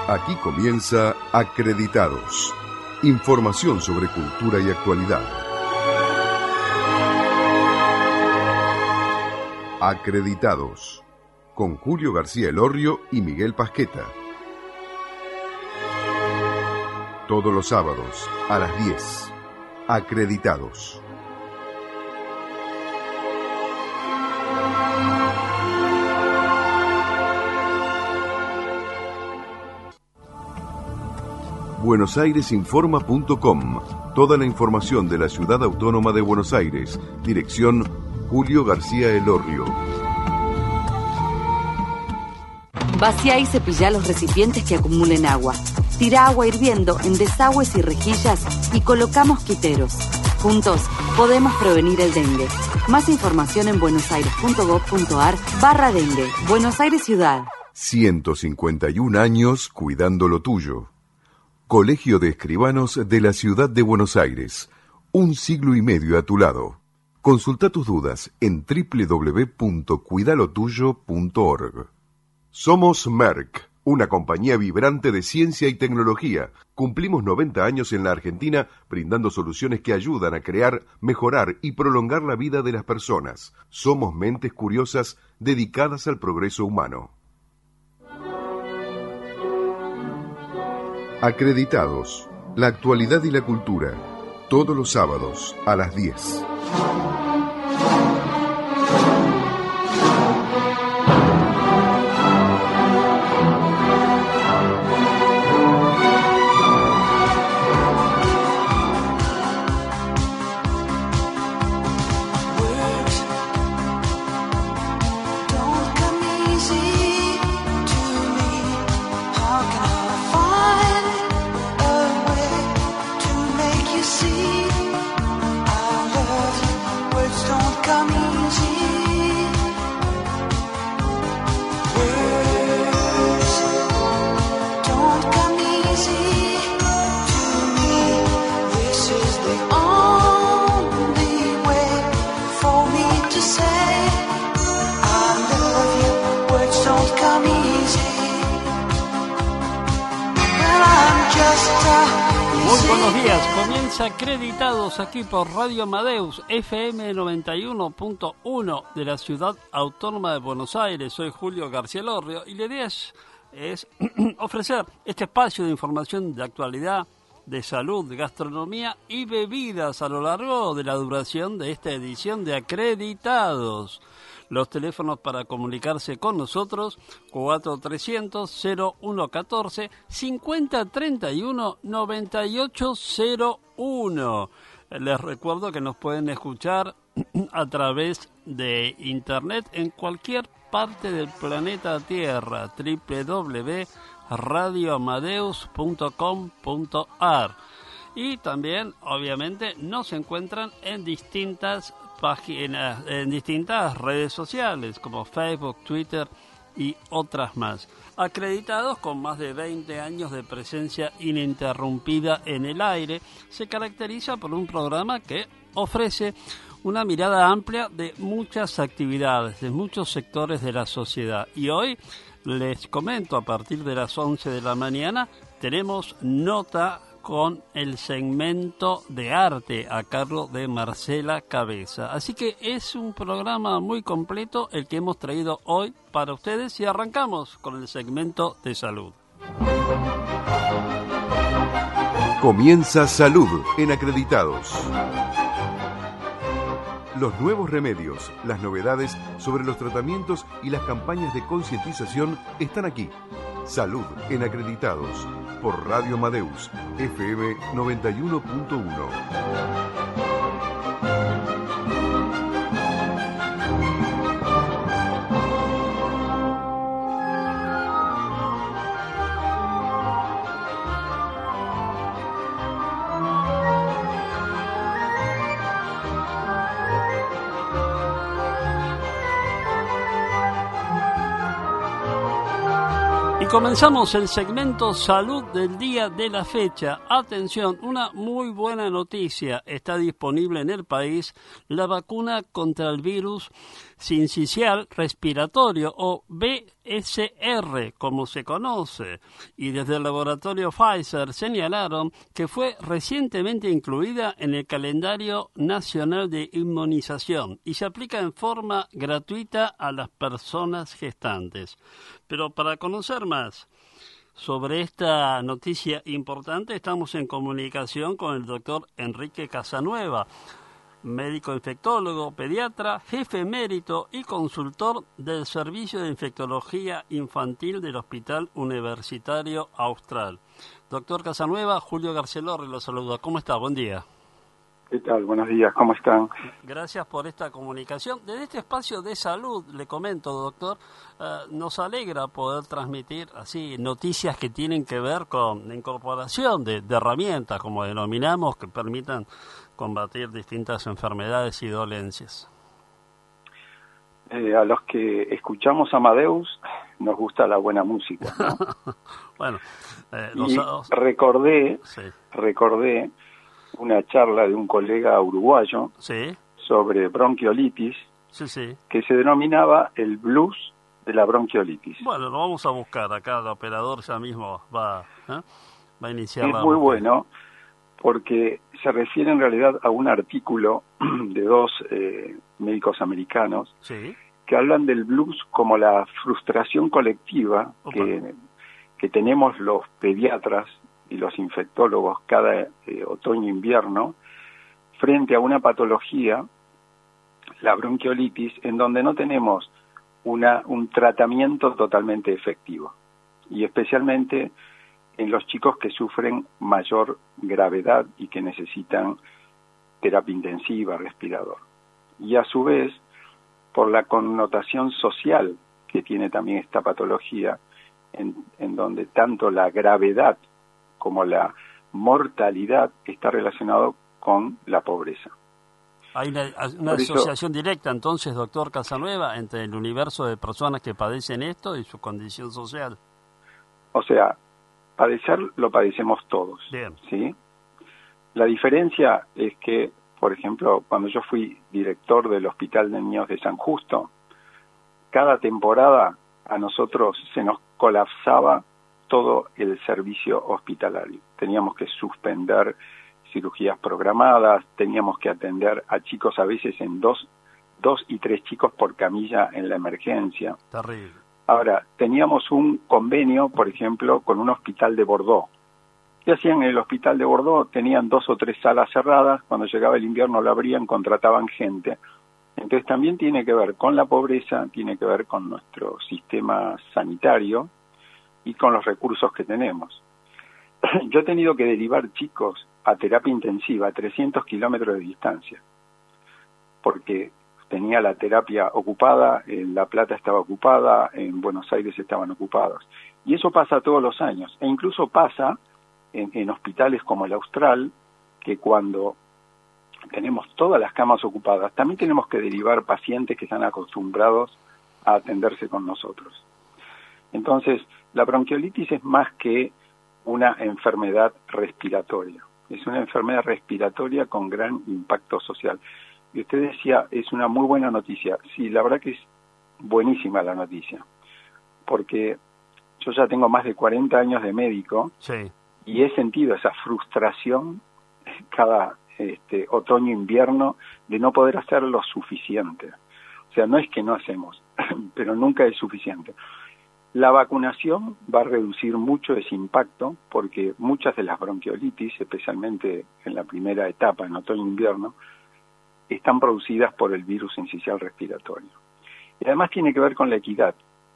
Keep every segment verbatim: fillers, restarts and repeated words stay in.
Aquí comienza Acreditados. Información sobre cultura y actualidad. Acreditados. Con Julio García Elorrio y Miguel Pasqueta. Todos los sábados a las diez. Acreditados. buenos aires informa punto com. Toda la información de la Ciudad Autónoma de Buenos Aires. Dirección Julio García Elorrio. Vacía y cepilla los recipientes que acumulen agua. Tira agua hirviendo en desagües y rejillas y coloca mosquiteros. Juntos podemos prevenir el dengue. Más información en buenosaires.gov.ar barra dengue. Buenos Aires Ciudad. ciento cincuenta y un años cuidando lo tuyo. Colegio de Escribanos de la Ciudad de Buenos Aires. Un siglo y medio a tu lado. Consulta tus dudas en doble u doble u doble u punto cuidalotuyo punto org. Somos Merck, una compañía vibrante de ciencia y tecnología. Cumplimos noventa años en la Argentina brindando soluciones que ayudan a crear, mejorar y prolongar la vida de las personas. Somos mentes curiosas dedicadas al progreso humano. Acreditados. La actualidad y la cultura. Todos los sábados a las diez. Acreditados aquí por Radio Amadeus, F M noventa y uno punto uno de la Ciudad Autónoma de Buenos Aires. Soy Julio García Elorrio y la idea es, es ofrecer este espacio de información de actualidad, de salud, de gastronomía y bebidas a lo largo de la duración de esta edición de Acreditados. Los teléfonos para comunicarse con nosotros, cuatro trescientos, cero uno catorce, cincuenta treinta y uno, noventa y ocho cero uno. Les recuerdo que nos pueden escuchar a través de internet en cualquier parte del planeta Tierra, doble u doble u doble u punto radio amadeus punto com punto a r. Y también, obviamente, nos encuentran en distintas páginas, en distintas redes sociales como Facebook, Twitter y otras más. Acreditados con más de veinte años de presencia ininterrumpida en el aire, se caracteriza por un programa que ofrece una mirada amplia de muchas actividades, de muchos sectores de la sociedad. Y hoy les comento, a partir de las once de la mañana, tenemos nota con el segmento de arte a cargo de Marcela Cabeza. Así que es un programa muy completo el que hemos traído hoy para ustedes y arrancamos con el segmento de salud. Comienza Salud en Acreditados. Los nuevos remedios, las novedades sobre los tratamientos y las campañas de concientización están aquí. Salud en Acreditados, por Radio Amadeus, F M noventa y uno punto uno. Y comenzamos el segmento Salud del día de la fecha. Atención, una muy buena noticia. Está disponible en el país la vacuna contra el virus sincicial respiratorio o B S R, como se conoce, y desde el laboratorio Pfizer señalaron que fue recientemente incluida en el calendario nacional de inmunización y se aplica en forma gratuita a las personas gestantes. Pero para conocer más sobre esta noticia importante, estamos en comunicación con el doctor Enrique Casanueva, médico infectólogo, pediatra, jefe emérito y consultor del Servicio de Infectología Infantil del Hospital Universitario Austral. Doctor Casanueva, Julio Garcielorri lo saluda. ¿Cómo está? Buen día. ¿Qué tal? Buenos días, ¿cómo están? Gracias por esta comunicación. Desde este espacio de salud, le comento, doctor, eh, nos alegra poder transmitir así noticias que tienen que ver con la incorporación de, de herramientas, como denominamos, que permitan combatir distintas enfermedades y dolencias. Eh, a los que escuchamos Amadeus nos gusta la buena música, ¿no? Bueno, eh, y los... recordé, sí. recordé una charla de un colega uruguayo sí. sobre bronquiolitis, sí, sí. que se denominaba el blues de la bronquiolitis. Bueno, lo vamos a buscar acá, el operador ya mismo va, ¿eh? va a iniciar. Es la muy búsqueda. bueno porque se refiere en realidad a un artículo de dos eh, médicos americanos sí. que hablan del blues como la frustración colectiva que, que tenemos los pediatras y los infectólogos cada eh, otoño-invierno frente a una patología, la bronquiolitis, en donde no tenemos una, un tratamiento totalmente efectivo, y especialmente en los chicos que sufren mayor gravedad y que necesitan terapia intensiva, respirador. Y a su vez, por la connotación social que tiene también esta patología, en, en donde tanto la gravedad como la mortalidad está relacionado con la pobreza. Hay una, una asociación directa, entonces, doctor Casanueva, entre el universo de personas que padecen esto y su condición social. O sea, padecer lo padecemos todos. Bien. ¿Sí? La diferencia es que, por ejemplo, cuando yo fui director del Hospital de Niños de San Justo, cada temporada a nosotros se nos colapsaba todo el servicio hospitalario. Teníamos que suspender cirugías programadas, teníamos que atender a chicos a veces en dos, dos y tres chicos por camilla en la emergencia. Terrible. Ahora, teníamos un convenio, por ejemplo, con un hospital de Bordeaux. ¿Qué hacían en el hospital de Bordeaux? Tenían dos o tres salas cerradas, cuando llegaba el invierno lo abrían, contrataban gente. Entonces también tiene que ver con la pobreza, tiene que ver con nuestro sistema sanitario y con los recursos que tenemos. Yo he tenido que derivar chicos a terapia intensiva a trescientos kilómetros de distancia, porque tenía la terapia ocupada, en La Plata estaba ocupada, en Buenos Aires estaban ocupados. Y eso pasa todos los años, e incluso pasa en, en hospitales como el Austral, que cuando tenemos todas las camas ocupadas, también tenemos que derivar pacientes que están acostumbrados a atenderse con nosotros. Entonces, la bronquiolitis es más que una enfermedad respiratoria. Es una enfermedad respiratoria con gran impacto social. Y usted decía, es una muy buena noticia. Sí, la verdad que es buenísima la noticia. Porque yo ya tengo más de cuarenta años de médico, sí, y he sentido esa frustración cada este, otoño-invierno de no poder hacer lo suficiente. O sea, no es que no hacemos, pero nunca es suficiente. La vacunación va a reducir mucho ese impacto porque muchas de las bronquiolitis, especialmente en la primera etapa, en otoño-invierno, están producidas por el virus sincicial respiratorio. Y además tiene que ver con la equidad,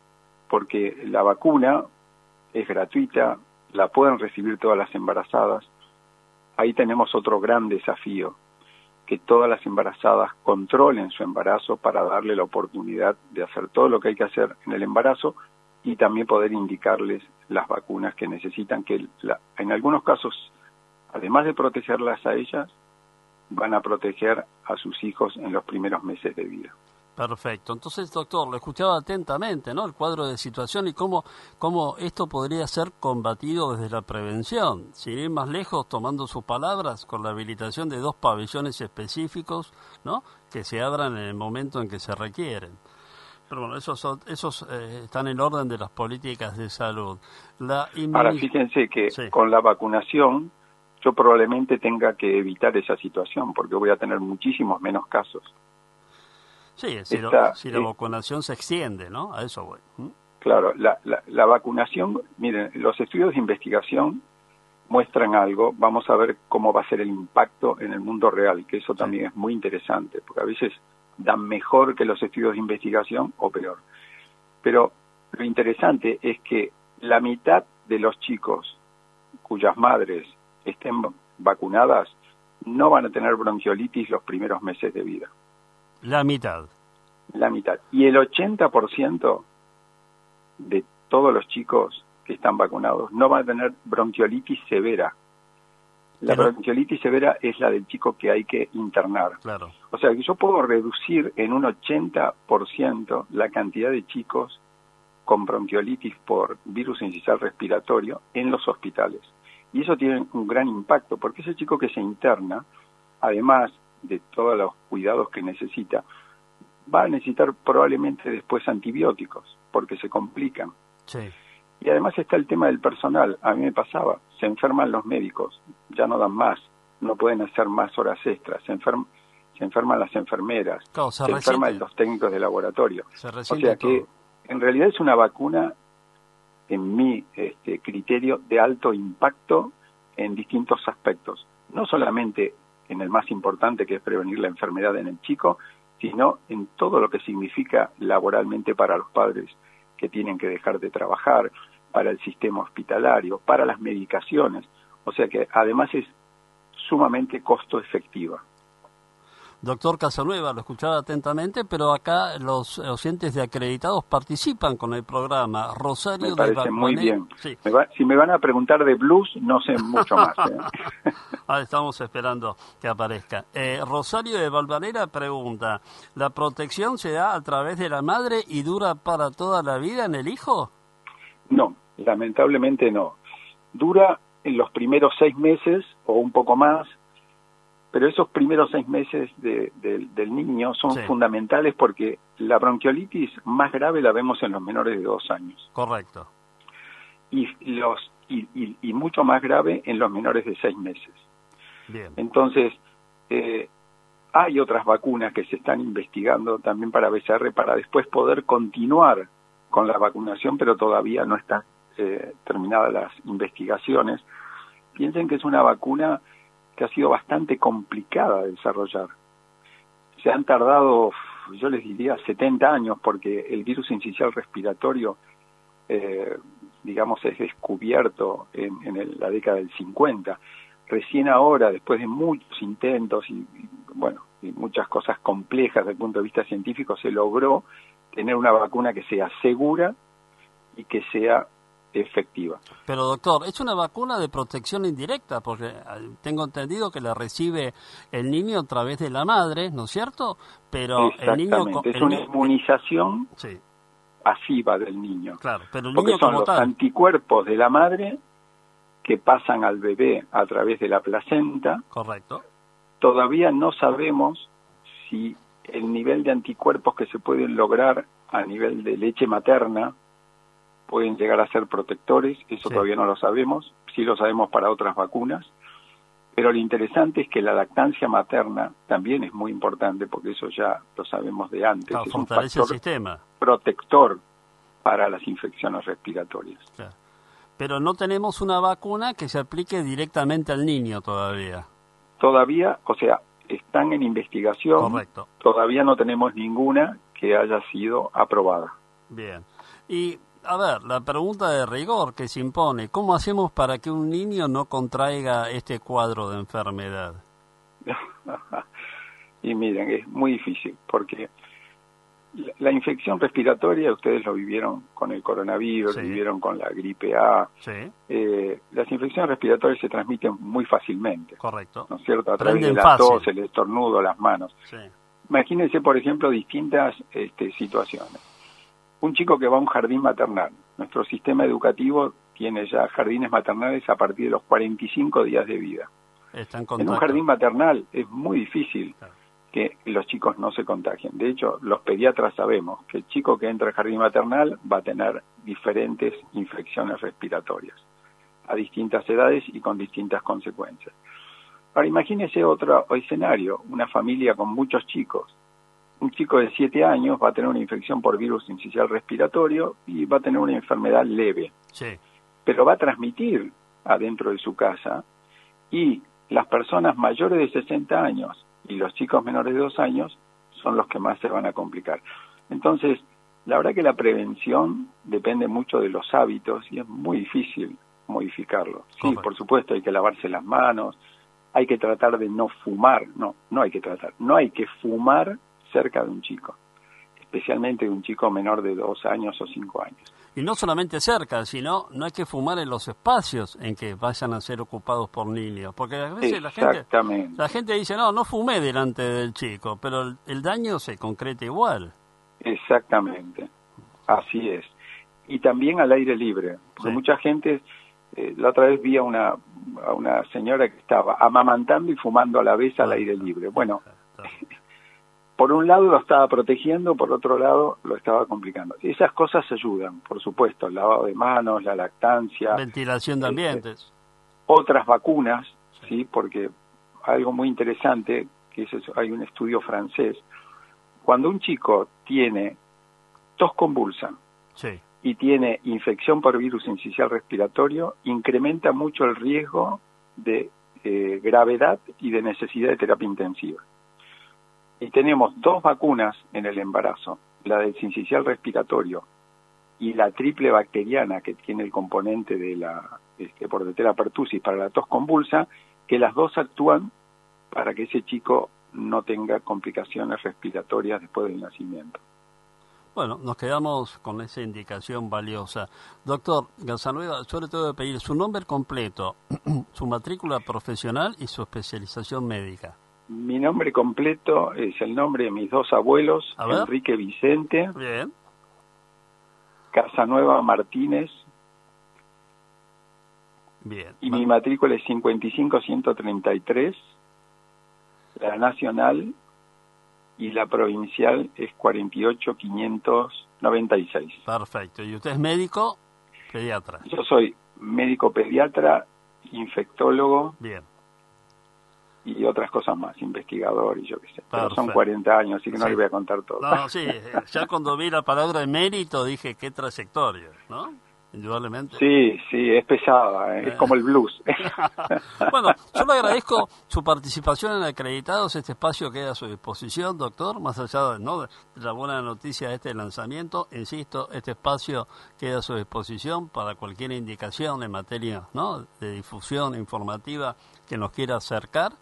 porque la vacuna es gratuita, la pueden recibir todas las embarazadas. Ahí tenemos otro gran desafío, que todas las embarazadas controlen su embarazo para darle la oportunidad de hacer todo lo que hay que hacer en el embarazo y también poder indicarles las vacunas que necesitan, que la, en algunos casos, además de protegerlas a ellas, van a proteger a sus hijos en los primeros meses de vida. Perfecto. Entonces, doctor, lo escuchaba atentamente, ¿no? El cuadro de situación y cómo, cómo esto podría ser combatido desde la prevención. Sin ir más lejos, tomando sus palabras, con la habilitación de dos pabellones específicos, ¿no? Que se abran en el momento en que se requieren. Pero bueno, esos, son, esos eh, están en orden de las políticas de salud. La inmuniz... Ahora, fíjense que sí. Con la vacunación yo probablemente tenga que evitar esa situación porque voy a tener muchísimos menos casos. Sí, si, Esta, lo, si la eh, vacunación se extiende, ¿no? A eso voy. ¿Mm? Claro, la, la, la vacunación, miren, los estudios de investigación muestran algo, vamos a ver cómo va a ser el impacto en el mundo real, que eso también sí. Es muy interesante, porque a veces dan mejor que los estudios de investigación o peor. Pero lo interesante es que la mitad de los chicos cuyas madres estén vacunadas no van a tener bronquiolitis los primeros meses de vida. La mitad. La mitad. Y el ochenta por ciento de todos los chicos que están vacunados no van a tener bronquiolitis severa. La Pero... bronquiolitis severa es la del chico que hay que internar. Claro. O sea que yo puedo reducir en un ochenta por ciento la cantidad de chicos con bronquiolitis por virus incisional respiratorio en los hospitales. Y eso tiene un gran impacto, porque ese chico que se interna, además de todos los cuidados que necesita, va a necesitar probablemente después antibióticos, porque se complican. Sí. Y además está el tema del personal. A mí me pasaba, se enferman los médicos, ya no dan más, no pueden hacer más horas extras, se, enferm, se enferman las enfermeras, claro, se, se enferman los técnicos de laboratorio. Se o sea que todo. En realidad es una vacuna, en mi este, criterio, de alto impacto en distintos aspectos. No solamente en el más importante, que es prevenir la enfermedad en el chico, sino en todo lo que significa laboralmente para los padres que tienen que dejar de trabajar, para el sistema hospitalario, para las medicaciones. O sea que además es sumamente costo efectiva. Doctor Casanueva, lo escuchaba atentamente, pero acá los oyentes de acreditados participan con el programa. Rosario me parece de Balvanera. Muy bien. Sí. Me va, si me van a preguntar de blues, no sé mucho más. ¿eh? Ah, estamos esperando que aparezca. Eh, Rosario de Balvanera pregunta, ¿la protección se da a través de la madre y dura para toda la vida en el hijo? No, lamentablemente no. Dura en los primeros seis meses o un poco más, pero esos primeros seis meses de, de, del niño son sí. fundamentales porque la bronquiolitis más grave la vemos en los menores de dos años. Correcto. Y, los, y, y, y mucho más grave en los menores de seis meses. Bien. Entonces, eh, hay otras vacunas que se están investigando también para B C R para después poder continuar con la vacunación, pero todavía no están eh, terminadas las investigaciones. Piensen que es una vacuna que ha sido bastante complicada de desarrollar. Se han tardado, yo les diría, setenta años, porque el virus incisional respiratorio, eh, digamos, es descubierto en, en el, la década del cincuenta. Recién ahora, después de muchos intentos y, y, bueno, y muchas cosas complejas desde el punto de vista científico, se logró tener una vacuna que sea segura y que sea efectiva. Pero doctor, es una vacuna de protección indirecta, porque tengo entendido que la recibe el niño a través de la madre, ¿no es cierto? Pero el niño es el una ni... inmunización sí. pasiva del niño. Claro, pero el porque niño son como los tal. anticuerpos de la madre que pasan al bebé a través de la placenta. Correcto. Todavía no sabemos si el nivel de anticuerpos que se pueden lograr a nivel de leche materna pueden llegar a ser protectores, eso sí. Todavía no lo sabemos, sí lo sabemos para otras vacunas, pero lo interesante es que la lactancia materna también es muy importante, porque eso ya lo sabemos de antes, claro, es un fortalece factor el sistema. Protector para las infecciones respiratorias. Claro. Pero no tenemos una vacuna que se aplique directamente al niño todavía. Todavía, o sea, están en investigación, correcto. Todavía no tenemos ninguna que haya sido aprobada. Bien, y a ver, la pregunta de rigor que se impone, ¿cómo hacemos para que un niño no contraiga este cuadro de enfermedad? Y miren, es muy difícil, porque la, la infección respiratoria, ustedes lo vivieron con el coronavirus, sí. Lo vivieron con la gripe A. Sí. Eh, las infecciones respiratorias se transmiten muy fácilmente. Correcto. ¿No es cierto? A través Prenden de la fácil. tos, el estornudo, las manos. Sí. Imagínense, por ejemplo, distintas este, situaciones. Un chico que va a un jardín maternal. Nuestro sistema educativo tiene ya jardines maternales a partir de los cuarenta y cinco días de vida. Está en, en un jardín maternal es muy difícil claro. que los chicos no se contagien. De hecho, los pediatras sabemos que el chico que entra al jardín maternal va a tener diferentes infecciones respiratorias a distintas edades y con distintas consecuencias. Ahora imagínese otro escenario, una familia con muchos chicos. Un chico de siete años va a tener una infección por virus sincicial respiratorio y va a tener una enfermedad leve. Sí. Pero va a transmitir adentro de su casa, y las personas mayores de sesenta años y los chicos menores de dos años son los que más se van a complicar. Entonces, la verdad que la prevención depende mucho de los hábitos y es muy difícil modificarlo. Sí, ¿cómo? Por supuesto, hay que lavarse las manos, hay que tratar de no fumar, no, no hay que tratar, no hay que fumar cerca de un chico, especialmente de un chico menor de dos años o cinco años. Y no solamente cerca, sino no hay que fumar en los espacios en que vayan a ser ocupados por niños, porque a veces la gente, la gente dice, no, no fumé delante del chico, pero el, el daño se concreta igual. Exactamente, así es. Y también al aire libre, porque sí. mucha gente, eh, la otra vez vi a una, a una señora que estaba amamantando y fumando a la vez al aire libre. Bueno, por un lado lo estaba protegiendo, por otro lado lo estaba complicando. Y esas cosas ayudan, por supuesto, el lavado de manos, la lactancia. Ventilación de ambientes. Eh, otras vacunas, sí. sí, porque algo muy interesante, que es eso, hay un estudio francés, cuando un chico tiene tos convulsa sí. y tiene infección por virus sincicial respiratorio, incrementa mucho el riesgo de eh, gravedad y de necesidad de terapia intensiva. Y tenemos dos vacunas en el embarazo, la del sincicial respiratorio y la triple bacteriana, que tiene el componente de la este, Bordetella pertussis para la tos convulsa, que las dos actúan para que ese chico no tenga complicaciones respiratorias después del nacimiento. Bueno, nos quedamos con esa indicación valiosa. Doctor Gazzaniga, sobre todo pedir su nombre completo, su matrícula profesional y su especialización médica. Mi nombre completo es el nombre de mis dos abuelos, Enrique Vicente, bien. Casanueva Martínez, bien. y mi matrícula es cincuenta y cinco ciento treinta y tres, la nacional, y la provincial es cuarenta y ocho quinientos noventa y seis. Perfecto. ¿Y usted es médico, pediatra? Yo soy médico pediatra, infectólogo. Bien. Y otras cosas más, investigador y yo qué sé. Pero son cuarenta años, así que no sí. les voy a contar todo. No, sí, ya cuando vi la palabra emérito dije qué trayectoria, ¿no? Indudablemente. Sí, sí, es pesada, ¿eh? Es como el blues. Bueno, yo le agradezco su participación en Acreditados, este espacio queda a su disposición, doctor, más allá de, ¿no? de la buena noticia de este lanzamiento, insisto, este espacio queda a su disposición para cualquier indicación en materia, ¿no? de difusión informativa que nos quiera acercar.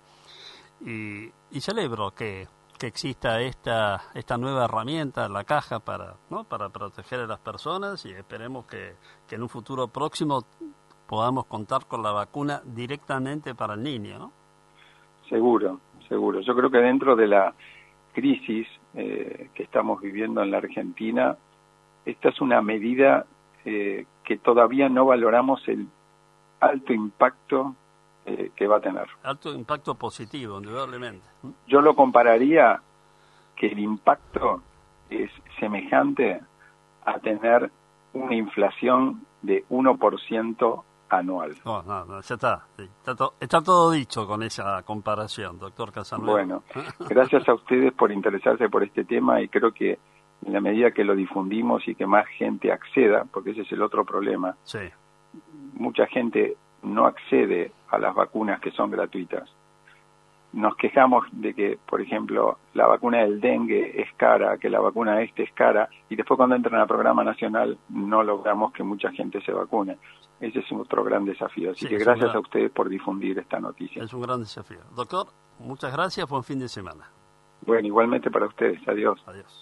Y, y celebro que, que exista esta esta nueva herramienta, la caja, para no para proteger a las personas, y esperemos que, que en un futuro próximo podamos contar con la vacuna directamente para el niño, ¿no? Seguro, seguro. Yo creo que dentro de la crisis eh, que estamos viviendo en la Argentina, esta es una medida eh, que todavía no valoramos el alto impacto Eh, que va a tener. Alto impacto positivo, indudablemente. Yo lo compararía que el impacto es semejante a tener una inflación de uno por ciento anual. No, no, no, ya está. Está, to, está todo dicho con esa comparación, doctor Casanueva. Bueno, gracias a ustedes por interesarse por este tema, y creo que en la medida que lo difundimos y que más gente acceda, porque ese es el otro problema, sí. mucha gente no accede a las vacunas que son gratuitas. Nos quejamos de que, por ejemplo, la vacuna del dengue es cara, que la vacuna este es cara, y después cuando entran al programa nacional no logramos que mucha gente se vacune. Ese es otro gran desafío. Así sí, que gracias gran... a ustedes por difundir esta noticia. Es un gran desafío. Doctor, muchas gracias, buen fin de semana. Bueno, igualmente para ustedes. Adiós. Adiós.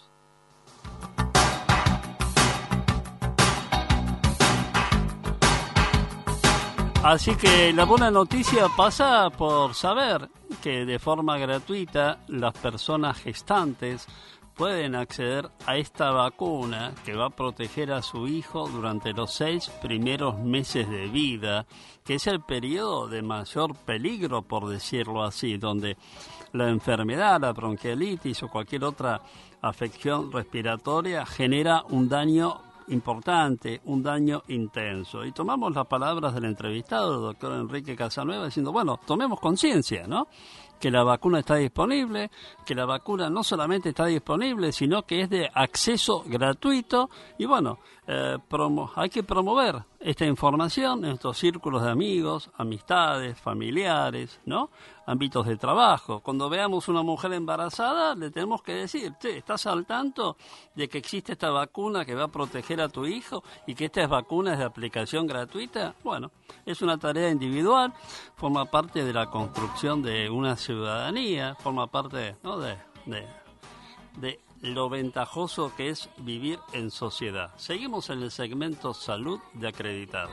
Así que la buena noticia pasa por saber que de forma gratuita las personas gestantes pueden acceder a esta vacuna que va a proteger a su hijo durante los seis primeros meses de vida, que es el periodo de mayor peligro, por decirlo así, donde la enfermedad, la bronquiolitis o cualquier otra afección respiratoria genera un daño importante, un daño intenso. Y tomamos las palabras del entrevistado, el doctor Enrique Casanueva, diciendo, bueno, tomemos conciencia, ¿no?, que la vacuna está disponible, que la vacuna no solamente está disponible, sino que es de acceso gratuito y bueno, eh, promo- hay que promover esta información en estos círculos de amigos, amistades, familiares, ¿no?, ámbitos de trabajo. Cuando veamos una mujer embarazada, le tenemos que decir, che, ¿estás al tanto de que existe esta vacuna que va a proteger a tu hijo y que esta vacuna es de aplicación gratuita? Bueno, es una tarea individual, forma parte de la construcción de una ciudadanía, forma parte, ¿no?, de, de, de lo ventajoso que es vivir en sociedad. Seguimos en el segmento Salud de Acreditados.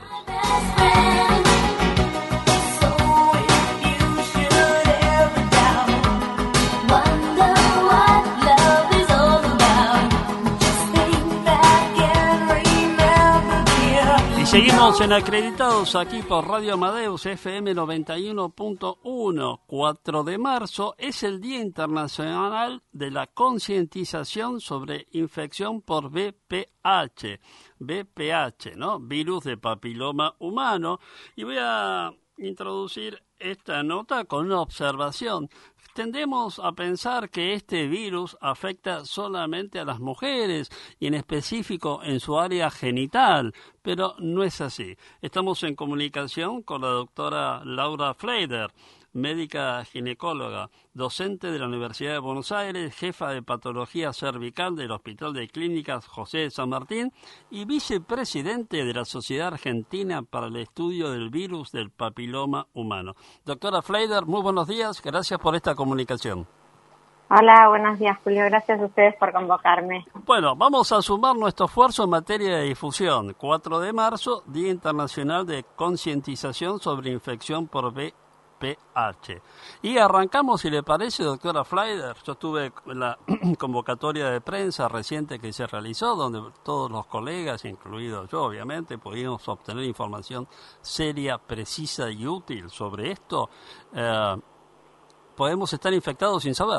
Seguimos en Acreditados aquí por Radio Amadeus F M noventa y uno punto uno. cuatro de marzo es el Día Internacional de la Concientización sobre Infección por V P H. V P H, ¿no? Virus de papiloma humano. Y voy a introducir esta nota con una observación. Tendemos a pensar que este virus afecta solamente a las mujeres y en específico en su área genital, pero no es así. Estamos en comunicación con la doctora Laura Fleider, médica ginecóloga, docente de la Universidad de Buenos Aires, jefa de patología cervical del Hospital de Clínicas José de San Martín y vicepresidente de la Sociedad Argentina para el Estudio del Virus del Papiloma Humano. Doctora Fleider, muy buenos días, gracias por esta comunicación. Hola, buenos días, Julio. Gracias a ustedes por convocarme. Bueno, vamos a sumar nuestro esfuerzo en materia de difusión. cuatro de marzo, Día Internacional de Concientización sobre Infección por V P H. Y arrancamos, si le parece, doctora Fleider. Yo estuve en la convocatoria de prensa reciente que se realizó, donde todos los colegas, incluido yo, obviamente, pudimos obtener información seria, precisa y útil sobre esto. Eh, podemos estar infectados sin saber.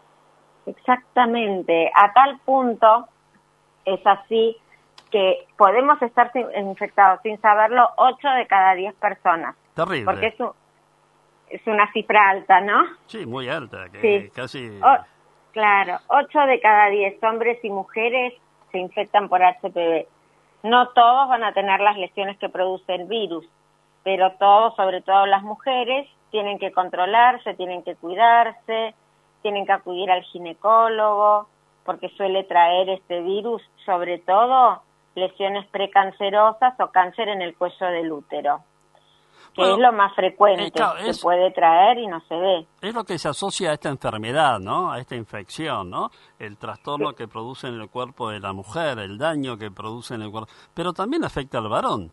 Exactamente. A tal punto es así que podemos estar infectados sin saberlo ocho de cada diez personas. Terrible. Porque es, un, es una cifra alta, ¿no? Sí, muy alta. Que sí. Casi... O, claro, ocho de cada diez hombres y mujeres se infectan por H P V. No todos van a tener las lesiones que produce el virus, pero todos, sobre todo las mujeres, tienen que controlarse, tienen que cuidarse, tienen que acudir al ginecólogo, porque suele traer este virus, sobre todo, lesiones precancerosas o cáncer en el cuello del útero, que bueno, es lo más frecuente eh, claro, que es, puede traer y no se ve. Es lo que se asocia a esta enfermedad, ¿no?, a esta infección, ¿no?, el trastorno sí. que produce en el cuerpo de la mujer, el daño que produce en el cuerpo, pero también afecta al varón.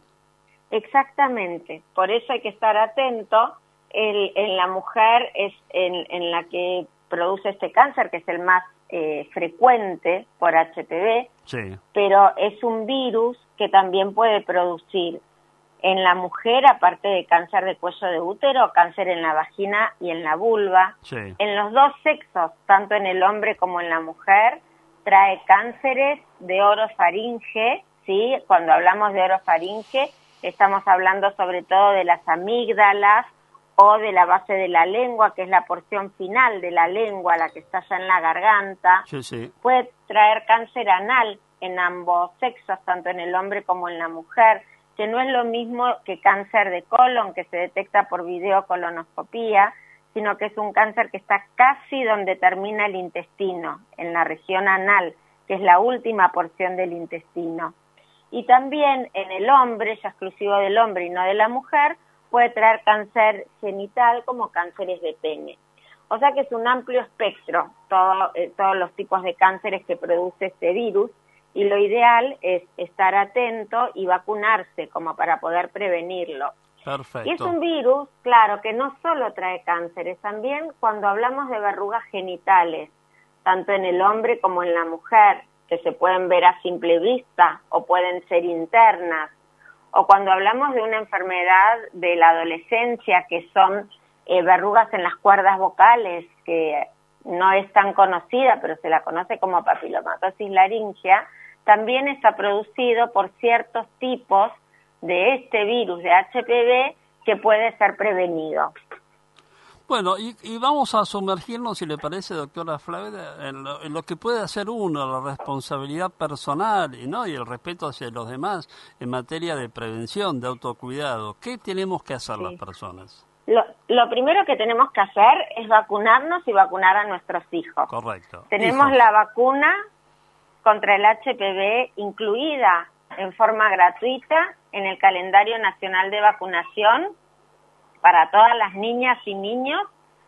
Exactamente, por eso hay que estar atento. El, en la mujer es en, en la que produce este cáncer, que es el más eh, frecuente por H P V, sí. pero es un virus que también puede producir en la mujer, aparte de cáncer de cuello de útero, cáncer en la vagina y en la vulva. Sí. En los dos sexos, tanto en el hombre como en la mujer, trae cánceres de orofaringe, ¿sí? Cuando hablamos de orofaringe, estamos hablando sobre todo de las amígdalas, o de la base de la lengua, que es la porción final de la lengua, la que está ya en la garganta. Sí, sí. Puede traer cáncer anal en ambos sexos, tanto en el hombre como en la mujer, que no es lo mismo que cáncer de colon, que se detecta por videocolonoscopía, sino que es un cáncer que está casi donde termina el intestino, en la región anal, que es la última porción del intestino. Y también en el hombre, ya exclusivo del hombre y no de la mujer, puede traer cáncer genital como cánceres de pene. O sea que es un amplio espectro, todo, eh, todos los tipos de cánceres que produce este virus, y lo ideal es estar atento y vacunarse como para poder prevenirlo. Perfecto. Y es un virus, claro, que no solo trae cánceres, también cuando hablamos de verrugas genitales, tanto en el hombre como en la mujer, que se pueden ver a simple vista o pueden ser internas, o cuando hablamos de una enfermedad de la adolescencia, que son eh, verrugas en las cuerdas vocales, que no es tan conocida, pero se la conoce como papilomatosis laringea, también está producido por ciertos tipos de este virus de H P V que puede ser prevenido. Bueno, y, y vamos a sumergirnos, si le parece, doctora Flavia, en lo, en lo que puede hacer uno, la responsabilidad personal y no y el respeto hacia los demás en materia de prevención, de autocuidado. ¿Qué tenemos que hacer sí. las personas? Lo, lo primero que tenemos que hacer es vacunarnos y vacunar a nuestros hijos. Correcto. Tenemos hijos. la vacuna contra el H P V incluida en forma gratuita en el calendario nacional de vacunación para todas las niñas y niños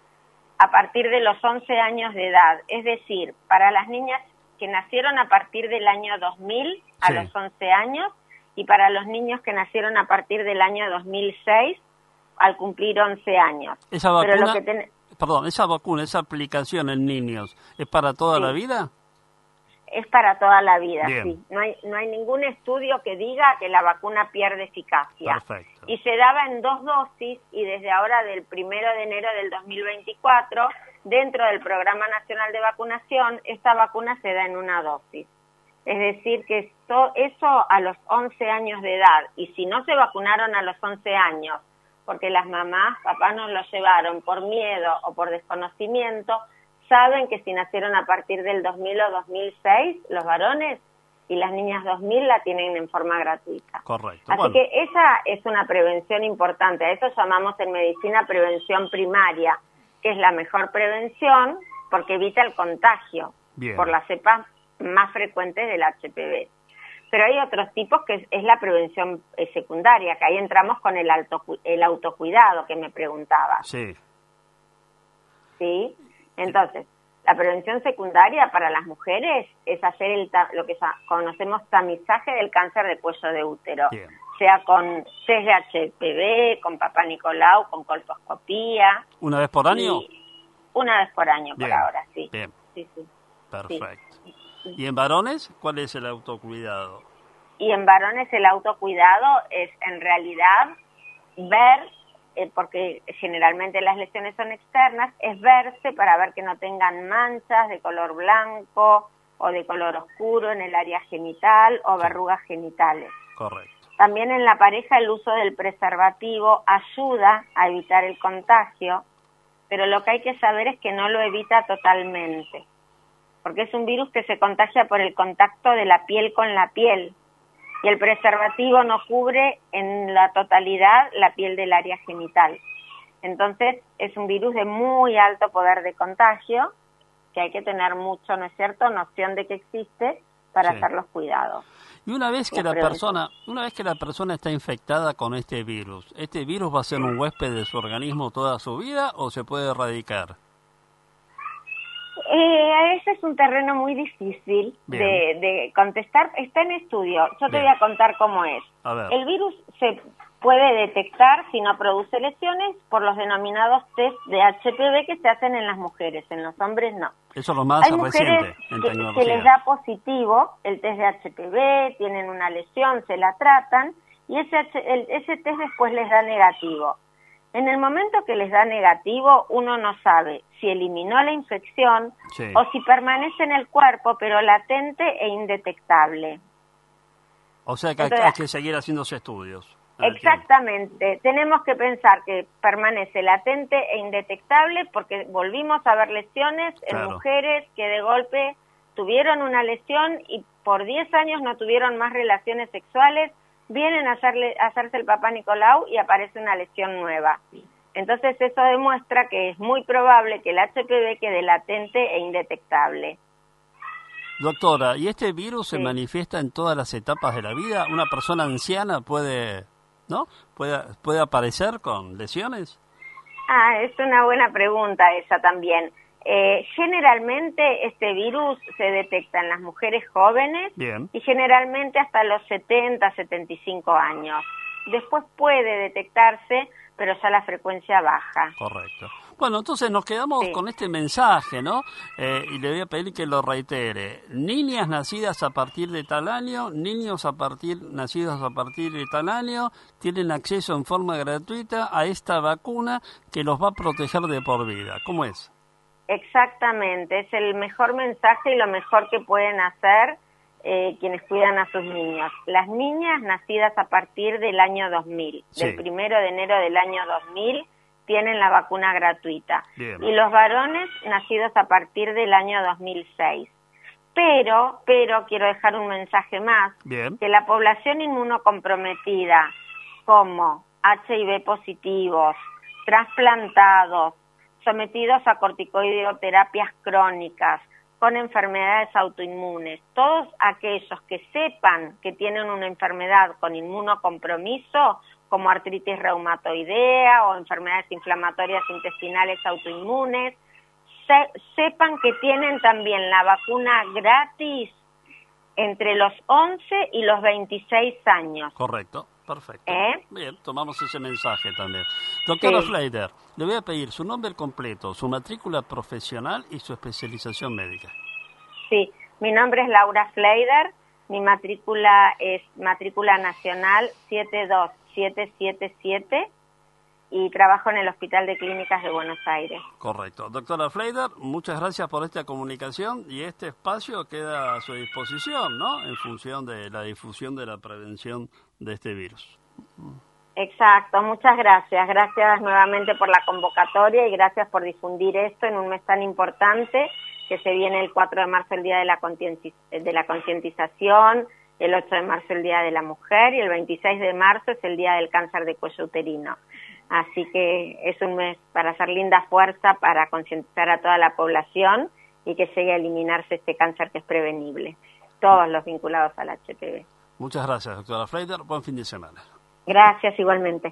a partir de los once años de edad. Es decir, para las niñas que nacieron a partir del año dos mil a sí. los once años y para los niños que nacieron a partir del año dos mil seis al cumplir once años. ¿Esa vacuna, Pero lo que ten... perdón, esa vacuna, esa aplicación en niños, es para toda sí. la vida? Es para toda la vida, Bien. sí. No hay, no hay ningún estudio que diga que la vacuna pierde eficacia. Perfecto. Y se daba en dos dosis y desde ahora del primero de enero del dos mil veinticuatro, dentro del Programa Nacional de Vacunación, esta vacuna se da en una dosis. Es decir, que esto, eso a los once años de edad. Y si no se vacunaron a los once años, porque las mamás, papás no lo llevaron por miedo o por desconocimiento, saben que si nacieron a partir del dos mil o dos mil seis, los varones y las niñas dos mil la tienen en forma gratuita. Correcto. Así bueno. que esa es una prevención importante. A eso llamamos en medicina prevención primaria, que es la mejor prevención porque evita el contagio Bien. por las cepas más frecuentes del H P V. Pero hay otros tipos que es, es la prevención eh, secundaria, que ahí entramos con el, alto, el autocuidado que me preguntaba. Sí. ¿Sí? Entonces, la prevención secundaria para las mujeres es hacer el lo que conocemos tamizaje del cáncer de cuello de útero, Bien. sea con test de H P V, con Papá Nicolau, con colposcopía. ¿Una vez por año? Una vez por año, Bien. por ahora, sí. Bien. Sí, sí. Perfecto. Sí. Sí. ¿Y en varones cuál es el autocuidado? Y en varones el autocuidado es en realidad ver, eh, porque generalmente las lesiones son externas, es verse para ver que no tengan manchas de color blanco o de color oscuro en el área genital o verrugas genitales. Correcto. También en la pareja el uso del preservativo ayuda a evitar el contagio, pero lo que hay que saber es que no lo evita totalmente, porque es un virus que se contagia por el contacto de la piel con la piel, y el preservativo no cubre en la totalidad la piel del área genital. Entonces es un virus de muy alto poder de contagio, que hay que tener mucho, ¿no es cierto?, noción de que existe para sí. hacer los cuidados. Y una vez que la persona, una vez que la persona está infectada con este virus, ¿este virus va a ser un huésped de su organismo toda su vida o se puede erradicar? Eh, ese es un terreno muy difícil de, de contestar. Está en estudio. Yo te Bien. voy a contar cómo es. A ver. El virus se puede detectar si no produce lesiones por los denominados test de H P V que se hacen en las mujeres, en los hombres no. Eso es lo más Hay reciente en que, tecnología. que les da positivo el test de H P V, tienen una lesión, se la tratan y ese, el, ese test después les da negativo. En el momento que les da negativo, uno no sabe si eliminó la infección sí. o si permanece en el cuerpo, pero latente e indetectable. O sea que Entonces, hay que seguir haciéndose estudios. Exactamente. Tenemos que pensar que permanece latente e indetectable porque volvimos a ver lesiones claro. en mujeres que de golpe tuvieron una lesión y por diez años no tuvieron más relaciones sexuales, vienen a, hacerle, a hacerse el Papá Nicolau y aparece una lesión nueva. Entonces eso demuestra que es muy probable que el H P V quede latente e indetectable. Doctora, ¿y este virus sí. se manifiesta en todas las etapas de la vida? ¿Una persona anciana puede, no, puede, puede aparecer con lesiones? Ah, es una buena pregunta esa también. Eh, generalmente este virus se detecta en las mujeres jóvenes Bien. y generalmente hasta los setenta, setenta y cinco años. después puede detectarse, pero ya la frecuencia baja. Correcto. Bueno, entonces nos quedamos sí. con este mensaje, ¿no? Eh, y le voy a pedir que lo reitere. Niñas nacidas a partir de tal año, niños a partir nacidos a partir de tal año, tienen acceso en forma gratuita a esta vacuna que los va a proteger de por vida. ¿Cómo es? Exactamente, es el mejor mensaje y lo mejor que pueden hacer eh, quienes cuidan a sus niños. Las niñas nacidas a partir del año dos mil, sí. del primero de enero del año dos mil, tienen la vacuna gratuita. Bien. Y los varones nacidos a partir del año dos mil seis. Pero, pero quiero dejar un mensaje más, Bien. que la población inmunocomprometida, como H I V positivos, trasplantados, sometidos a corticoides crónicas, con enfermedades autoinmunes, todos aquellos que sepan que tienen una enfermedad con inmunocompromiso, como artritis reumatoidea o enfermedades inflamatorias intestinales autoinmunes, se, sepan que tienen también la vacuna gratis entre los once y los veintiséis años. Correcto. Perfecto. ¿Eh? Bien, tomamos ese mensaje también. Doctora sí. Fleider, le voy a pedir su nombre completo, su matrícula profesional y su especialización médica. Sí, mi nombre es Laura Fleider, mi matrícula es matrícula nacional siete dos siete siete siete y trabajo en el Hospital de Clínicas de Buenos Aires. Correcto. Doctora Fleider, muchas gracias por esta comunicación y este espacio queda a su disposición, ¿no? En función de la difusión de la prevención de este virus. Exacto, muchas gracias. Gracias nuevamente por la convocatoria y gracias por difundir esto en un mes tan importante que se viene el cuatro de marzo, el Día de la Concientiz- de la Concientización, el ocho de marzo, el Día de la Mujer y el veintiséis de marzo es el Día del Cáncer de Cuello Uterino. Así que es un mes para hacer linda fuerza, para concientizar a toda la población y que llegue a eliminarse este cáncer que es prevenible. Todos los vinculados al H P V. Muchas gracias, doctora Fleider. Buen fin de semana. Gracias, igualmente.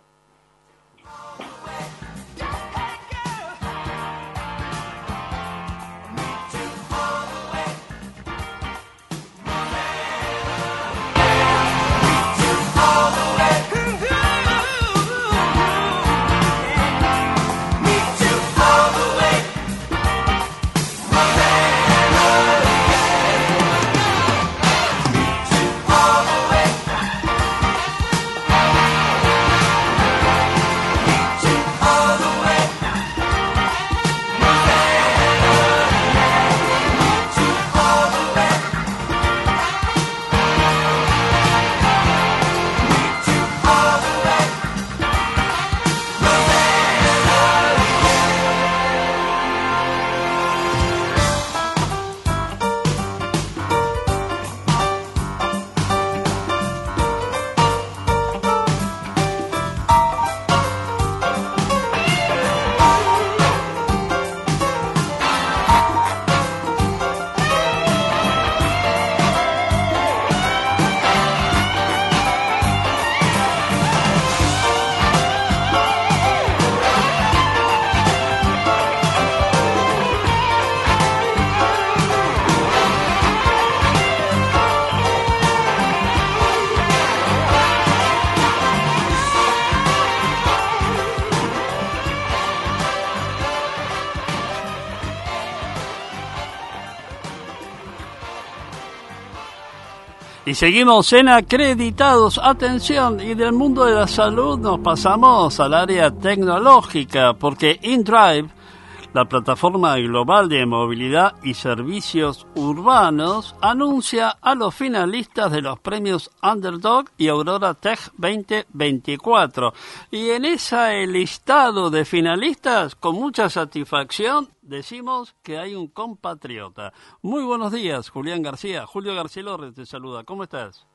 Y seguimos en Acreditados. Atención, y del mundo de la salud nos pasamos al área tecnológica, porque InDrive, la plataforma global de movilidad y servicios urbanos, anuncia a los finalistas de los premios Underdog y Aurora Tech veinte veinticuatro. Y en ese listado de finalistas, con mucha satisfacción, decimos que hay un compatriota. Muy buenos días, Julián García. Julio Garcielorri te saluda. ¿Cómo estás?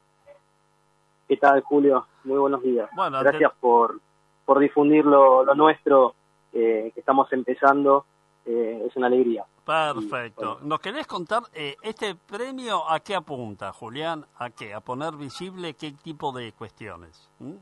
¿Qué tal, Julio? Muy buenos días. Bueno, Gracias te... por, por difundir lo, lo nuestro, eh, que estamos empezando. Eh, es una alegría. Perfecto. Y, bueno. ¿Nos querés contar eh, este premio a qué apunta, Julián? ¿A qué? ¿A poner visible qué tipo de cuestiones? ¿Mm?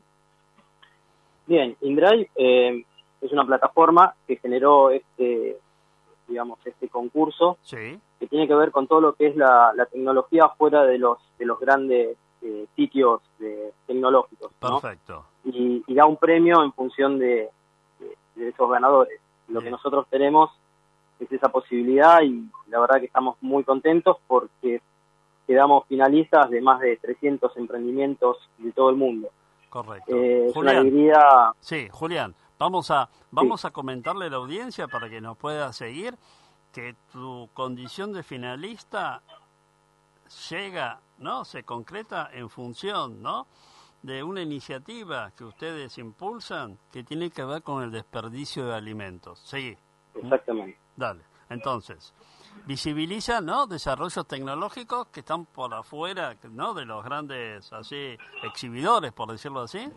Bien, InDrive eh, es una plataforma que generó este, digamos, este concurso, sí, que tiene que ver con todo lo que es la, la tecnología fuera de los de los grandes eh, sitios de, tecnológicos, ¿no? Perfecto. y, y da un premio en función de, de, de esos ganadores. Lo que nosotros tenemos es esa posibilidad y la verdad que estamos muy contentos porque quedamos finalistas de más de trescientos emprendimientos de todo el mundo. Correcto. Eh, es Julián, una alegría. Sí, Julián, vamos a vamos Sí. a comentarle a la audiencia para que nos pueda seguir que tu condición de finalista llega, ¿no? Se concreta en función, ¿no? De una iniciativa que ustedes impulsan que tiene que ver con el desperdicio de alimentos. Sí. Exactamente. Dale. Entonces, visibiliza, ¿no? Desarrollos tecnológicos que están por afuera, ¿no? De los grandes, así, exhibidores, por decirlo así.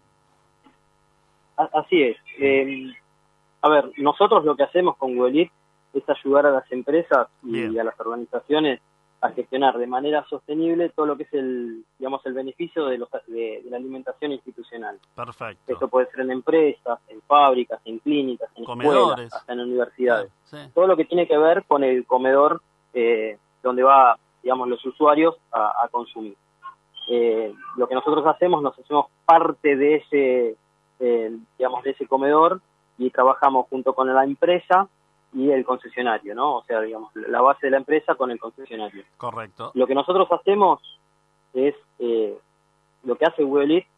A- Así es. Eh, a ver, nosotros lo que hacemos con Google Eat es ayudar a las empresas y Bien. a las organizaciones a gestionar de manera sostenible todo lo que es el, digamos, el beneficio de, los, de, de la alimentación institucional. Perfecto. Esto puede ser en empresas, en fábricas, en clínicas, en Comedores. escuelas, hasta en universidades. Sí. Todo lo que tiene que ver con el comedor eh, donde va, digamos, los usuarios a, a consumir. Eh, lo que nosotros hacemos, nos hacemos parte de ese, eh, digamos, de ese comedor y trabajamos junto con la empresa y el concesionario, ¿no? O sea, digamos, la base de la empresa con el concesionario. Correcto. Lo que nosotros hacemos es, eh, lo que hace Google Eat,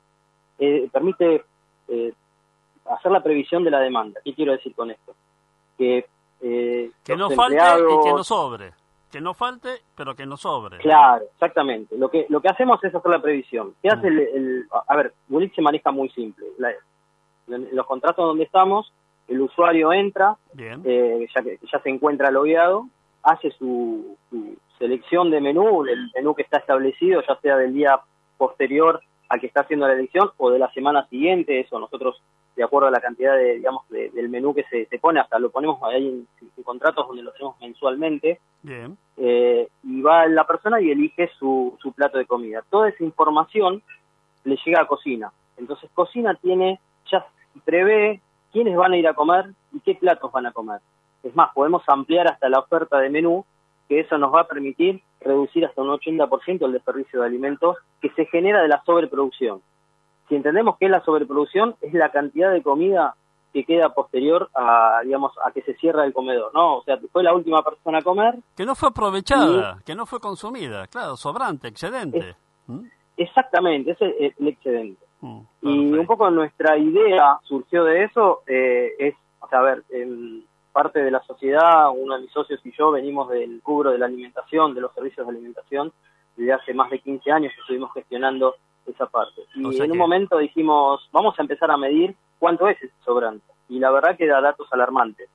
eh, permite eh, hacer la previsión de la demanda. ¿Qué quiero decir con esto? Que, eh, Que los no falte empleados- y que no sobre. Que no falte, pero que no sobre. Claro, exactamente. Lo que lo que hacemos es hacer la previsión. ¿Qué hace el, el- a ver, Google Eat se maneja muy simple. La- en los contratos donde estamos, el usuario entra, Bien. eh, ya que ya se encuentra logueado, hace su, su selección de menú, el menú que está establecido, ya sea del día posterior a que está haciendo la elección o de la semana siguiente. Eso nosotros, de acuerdo a la cantidad de, digamos, de- del menú que se, se pone, hasta lo ponemos ahí en, en contratos donde lo hacemos mensualmente, Bien. eh, y va la persona y elige su, su plato de comida. Toda esa información le llega a Cocina. Entonces Cocina tiene, ya prevé quiénes van a ir a comer y qué platos van a comer. Es más, podemos ampliar hasta la oferta de menú, que eso nos va a permitir reducir hasta un ochenta por ciento el desperdicio de alimentos que se genera de la sobreproducción. Si entendemos que es la sobreproducción, es la cantidad de comida que queda posterior a, digamos, a que se cierra el comedor, ¿no? O sea, fue la última persona a comer. Que no fue aprovechada, que no fue consumida. Claro, sobrante, excedente. ¿Mm? Exactamente, ese es el excedente. Mm, Y perfecto. un poco nuestra idea surgió de eso, eh, es, o sea, a ver, en parte de la sociedad, uno de mis socios y yo venimos del rubro de la alimentación, de los servicios de alimentación, desde hace más de quince años que estuvimos gestionando esa parte. Y O sea en que- un momento dijimos, vamos a empezar a medir cuánto es ese sobrante. Y la verdad que da datos alarmantes.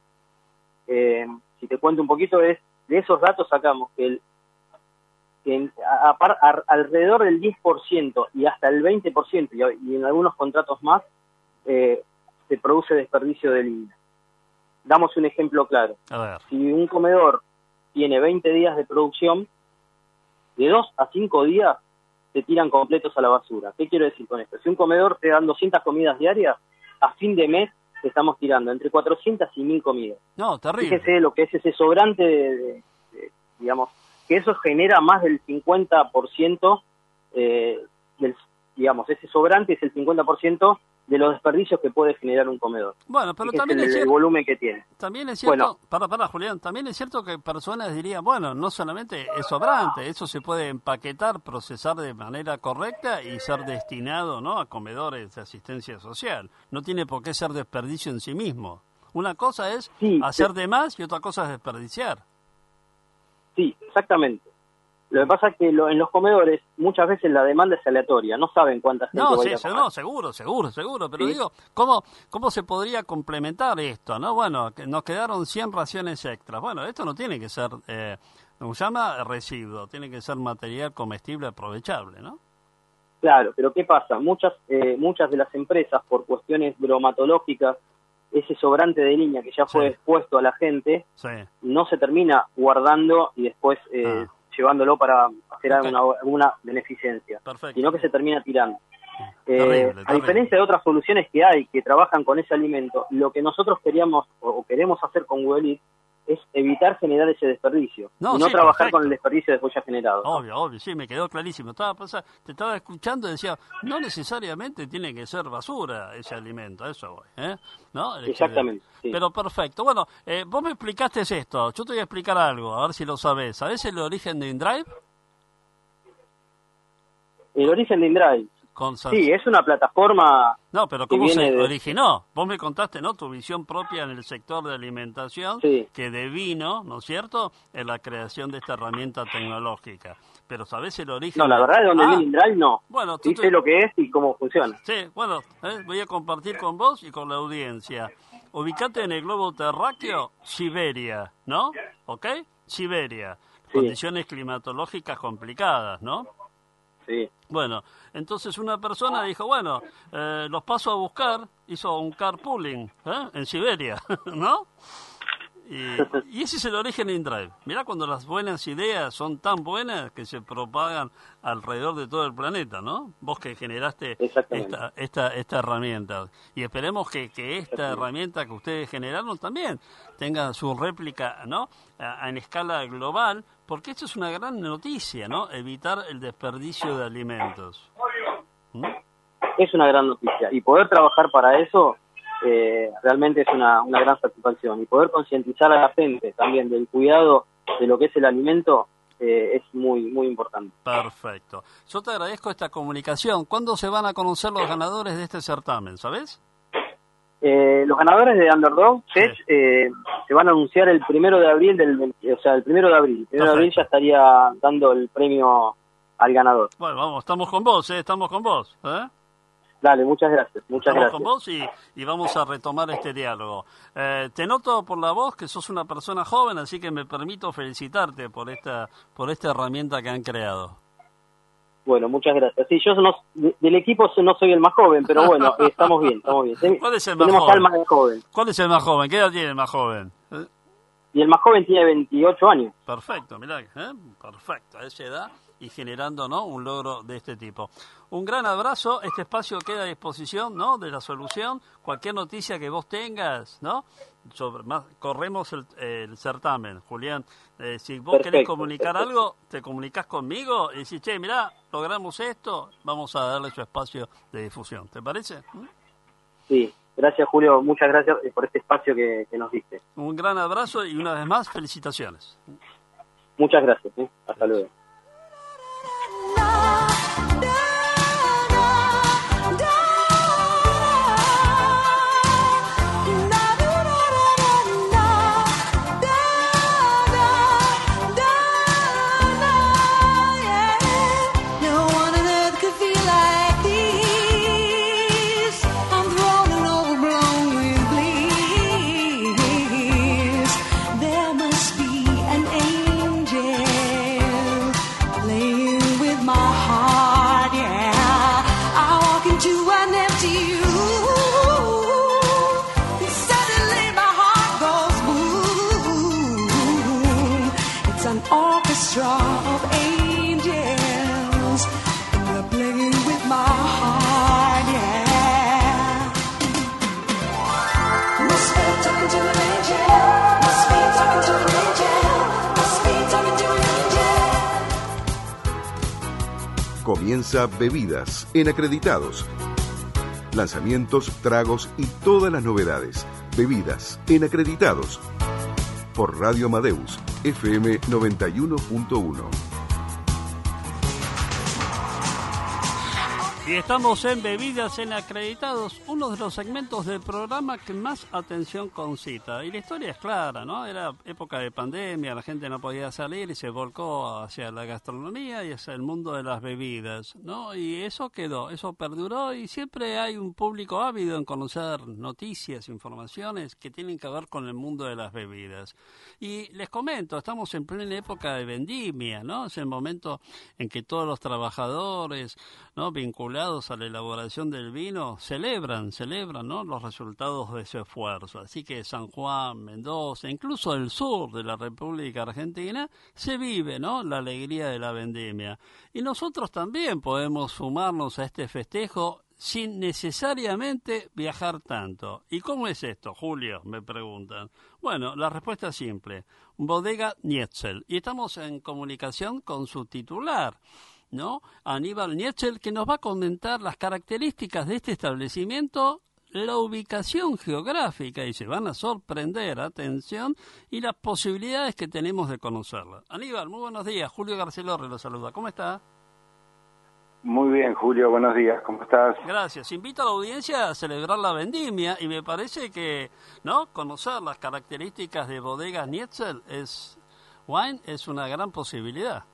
Eh, si te cuento un poquito, es de esos datos sacamos que el que en- a- a par- a- alrededor del diez por ciento y hasta el veinte por ciento, y, a- y en algunos contratos más, eh, se produce desperdicio de línea. Damos un ejemplo claro. A ver. Si un comedor tiene veinte días de producción, de dos a cinco días se tiran completos a la basura. ¿Qué quiero decir con esto? Si un comedor te dan doscientas comidas diarias, a fin de mes estamos tirando entre cuatrocientas y mil comidas. No, terrible. Fíjese lo que es ese sobrante, de, de- de- digamos, que eso genera más del cincuenta por ciento, eh, del, digamos, ese sobrante es el cincuenta por ciento de los desperdicios que puede generar un comedor. Bueno, pero Fíjese también el, es el cierto, volumen que tiene. también es cierto, Bueno. para, para Julián, también es cierto que personas dirían, bueno, no solamente es sobrante, eso se puede empaquetar, procesar de manera correcta y ser destinado, ¿no?, a comedores de asistencia social. No tiene por qué ser desperdicio en sí mismo. Una cosa es Sí, hacer sí. de más y otra cosa es desperdiciar. Sí, exactamente. Lo que pasa es que lo- en los comedores muchas veces la demanda es aleatoria, no saben cuánta gente No, va a sí, ir a sí, comer. no, seguro, seguro, seguro, pero Sí. digo, ¿cómo, ¿cómo se podría complementar esto? No, bueno, que nos quedaron cien raciones extras. Bueno, esto no tiene que ser, eh, ¿cómo se llama? Residuo, tiene que ser material comestible aprovechable, ¿no? Claro, pero ¿qué pasa? Muchas eh, muchas de las empresas, por cuestiones bromatológicas, ese sobrante de línea que ya fue Sí. expuesto a la gente, Sí. no se termina guardando y después eh, Ah. llevándolo para hacer Ok. alguna, alguna beneficencia, Perfecto. sino que se termina tirando. Eh, Terrible, a terrible. diferencia de otras soluciones que hay que trabajan con ese alimento, lo que nosotros queríamos o, o queremos hacer con Google Eat es evitar generar ese desperdicio. No, y no sí, trabajar perfecto. con el desperdicio después ya generado. Obvio, obvio, sí, me quedó clarísimo. Estaba, pasa, te estaba escuchando y decía, no necesariamente tiene que ser basura ese alimento, a eso voy, ¿eh? ¿No? El Exactamente, sí. Pero perfecto. Bueno, eh, vos me explicaste esto, yo te voy a explicar algo, a ver si lo sabés. ¿Sabés el origen de InDrive? El origen de InDrive. Con Sans- Sí, es una plataforma. No, pero que ¿cómo se viene de- originó? Vos me contaste, ¿no? Tu visión propia en el sector de alimentación, Sí. que devino, ¿no es cierto?, en la creación de esta herramienta tecnológica. Pero ¿sabés el origen? No, la verdad, de donde Ah, viene InDrive, no. Bueno, tú Sí te- sé lo que es y cómo funciona. Sí, bueno, eh, voy a compartir con vos y con la audiencia. Ubicate en el globo terráqueo, Siberia, ¿no? ¿Ok? Siberia. Sí. Condiciones climatológicas complicadas, ¿no? Sí. Bueno, entonces una persona dijo, bueno, eh, los paso a buscar, hizo un carpooling, ¿eh? En Siberia, ¿no? Y, y ese es el origen de InDrive. Mirá cuando las buenas ideas son tan buenas que se propagan alrededor de todo el planeta, ¿no? Vos que generaste Exactamente. esta, esta, esta herramienta. Y esperemos que, que esta herramienta que ustedes generaron también tenga su réplica, ¿no? A, a- en escala global, porque esto es una gran noticia, ¿no? Evitar el desperdicio de alimentos. ¿Mm? Es una gran noticia. Y poder trabajar para eso eh, realmente es una, una gran satisfacción. Y poder concientizar a la gente también del cuidado de lo que es el alimento eh, es muy, muy importante. Perfecto. Yo te agradezco esta comunicación. ¿Cuándo se van a conocer los ganadores de este certamen, sabes? Eh, los ganadores de Underdog Test Sí. eh, se van a anunciar el primero de abril del veinte, o sea el primero de abril. El primero de abril Perfecto. ya estaría dando el premio al ganador. Bueno, vamos, estamos con vos, ¿eh? Estamos con vos, ¿eh? Dale, muchas gracias, muchas Estamos gracias. con vos y, y vamos a retomar este diálogo. Eh, te noto por la voz que sos una persona joven, así que me permito felicitarte por esta, por esta herramienta que han creado. Bueno, muchas gracias. Sí, yo no, de- del equipo no soy el más joven, pero bueno, eh, estamos bien, estamos bien. Ten- ¿Cuál es el más Tenemos joven? alma de joven. ¿Cuál es el más joven? ¿Qué edad tiene el más joven? ¿Eh? Y el más joven tiene veintiocho años. Perfecto, mirá, ¿eh? Perfecto, a esa edad y generando, ¿no?, un logro de este tipo. Un gran abrazo, este espacio queda a disposición, ¿no?, de la solución. Cualquier noticia que vos tengas, ¿no?, sobre más, corremos el, el certamen, Julián. Eh, si vos Perfecto, querés comunicar perfecto. algo, te comunicás conmigo y decís, che, mirá, logramos esto, vamos a darle su espacio de difusión. ¿Te parece? ¿Mm? Sí, gracias Julio, muchas gracias eh, por este espacio que, que nos diste. Un gran abrazo y una vez más, felicitaciones. Muchas gracias, ¿eh? Hasta luego. No one on earth could feel like this. I'm thrown and overblown with bliss. There must be an angel playing with my heart, yeah. I walk into an empty room, and suddenly my heart goes boom. It's an orchestra of angels, and they're playing with my heart, yeah. Must be talking to an angel. Must be talking to an angel. Must be talking to an angel. Comienza Bebidas en Acreditados. Lanzamientos, tragos y todas las novedades. Bebidas en Acreditados. Por Radio Amadeus, F M noventa y uno punto uno. Y estamos en Bebidas en Acreditados, uno de los segmentos del programa que más atención concita. Y la historia es clara, ¿no? Era época de pandemia, la gente no podía salir y se volcó hacia la gastronomía y hacia el mundo de las bebidas, ¿no? Y eso quedó, eso perduró y siempre hay un público ávido en conocer noticias, informaciones que tienen que ver con el mundo de las bebidas. Y les comento, estamos en plena época de vendimia, ¿no? Es el momento en que todos los trabajadores, ¿no?, vinculados a la elaboración del vino celebran, celebran, ¿no?, los resultados de ese esfuerzo. Así que San Juan, Mendoza, incluso el sur de la República Argentina, se vive, ¿no?, la alegría de la vendimia. Y nosotros también podemos sumarnos a este festejo sin necesariamente viajar tanto. ¿Y cómo es esto, Julio? Me preguntan. Bueno, la respuesta es simple. Bodega Nietzel. Y estamos en comunicación con su titular, ¿no? Aníbal Nietzel, que nos va a comentar las características de este establecimiento, la ubicación geográfica, y se van a sorprender, atención, y las posibilidades que tenemos de conocerla. Aníbal, muy buenos días. Julio Garcielorri lo saluda. ¿Cómo está? Muy bien, Julio, buenos días, ¿cómo estás? Gracias. Invito a la audiencia a celebrar la vendimia y me parece que, ¿no?, conocer las características de Bodegas Nietzel es Wine es una gran posibilidad.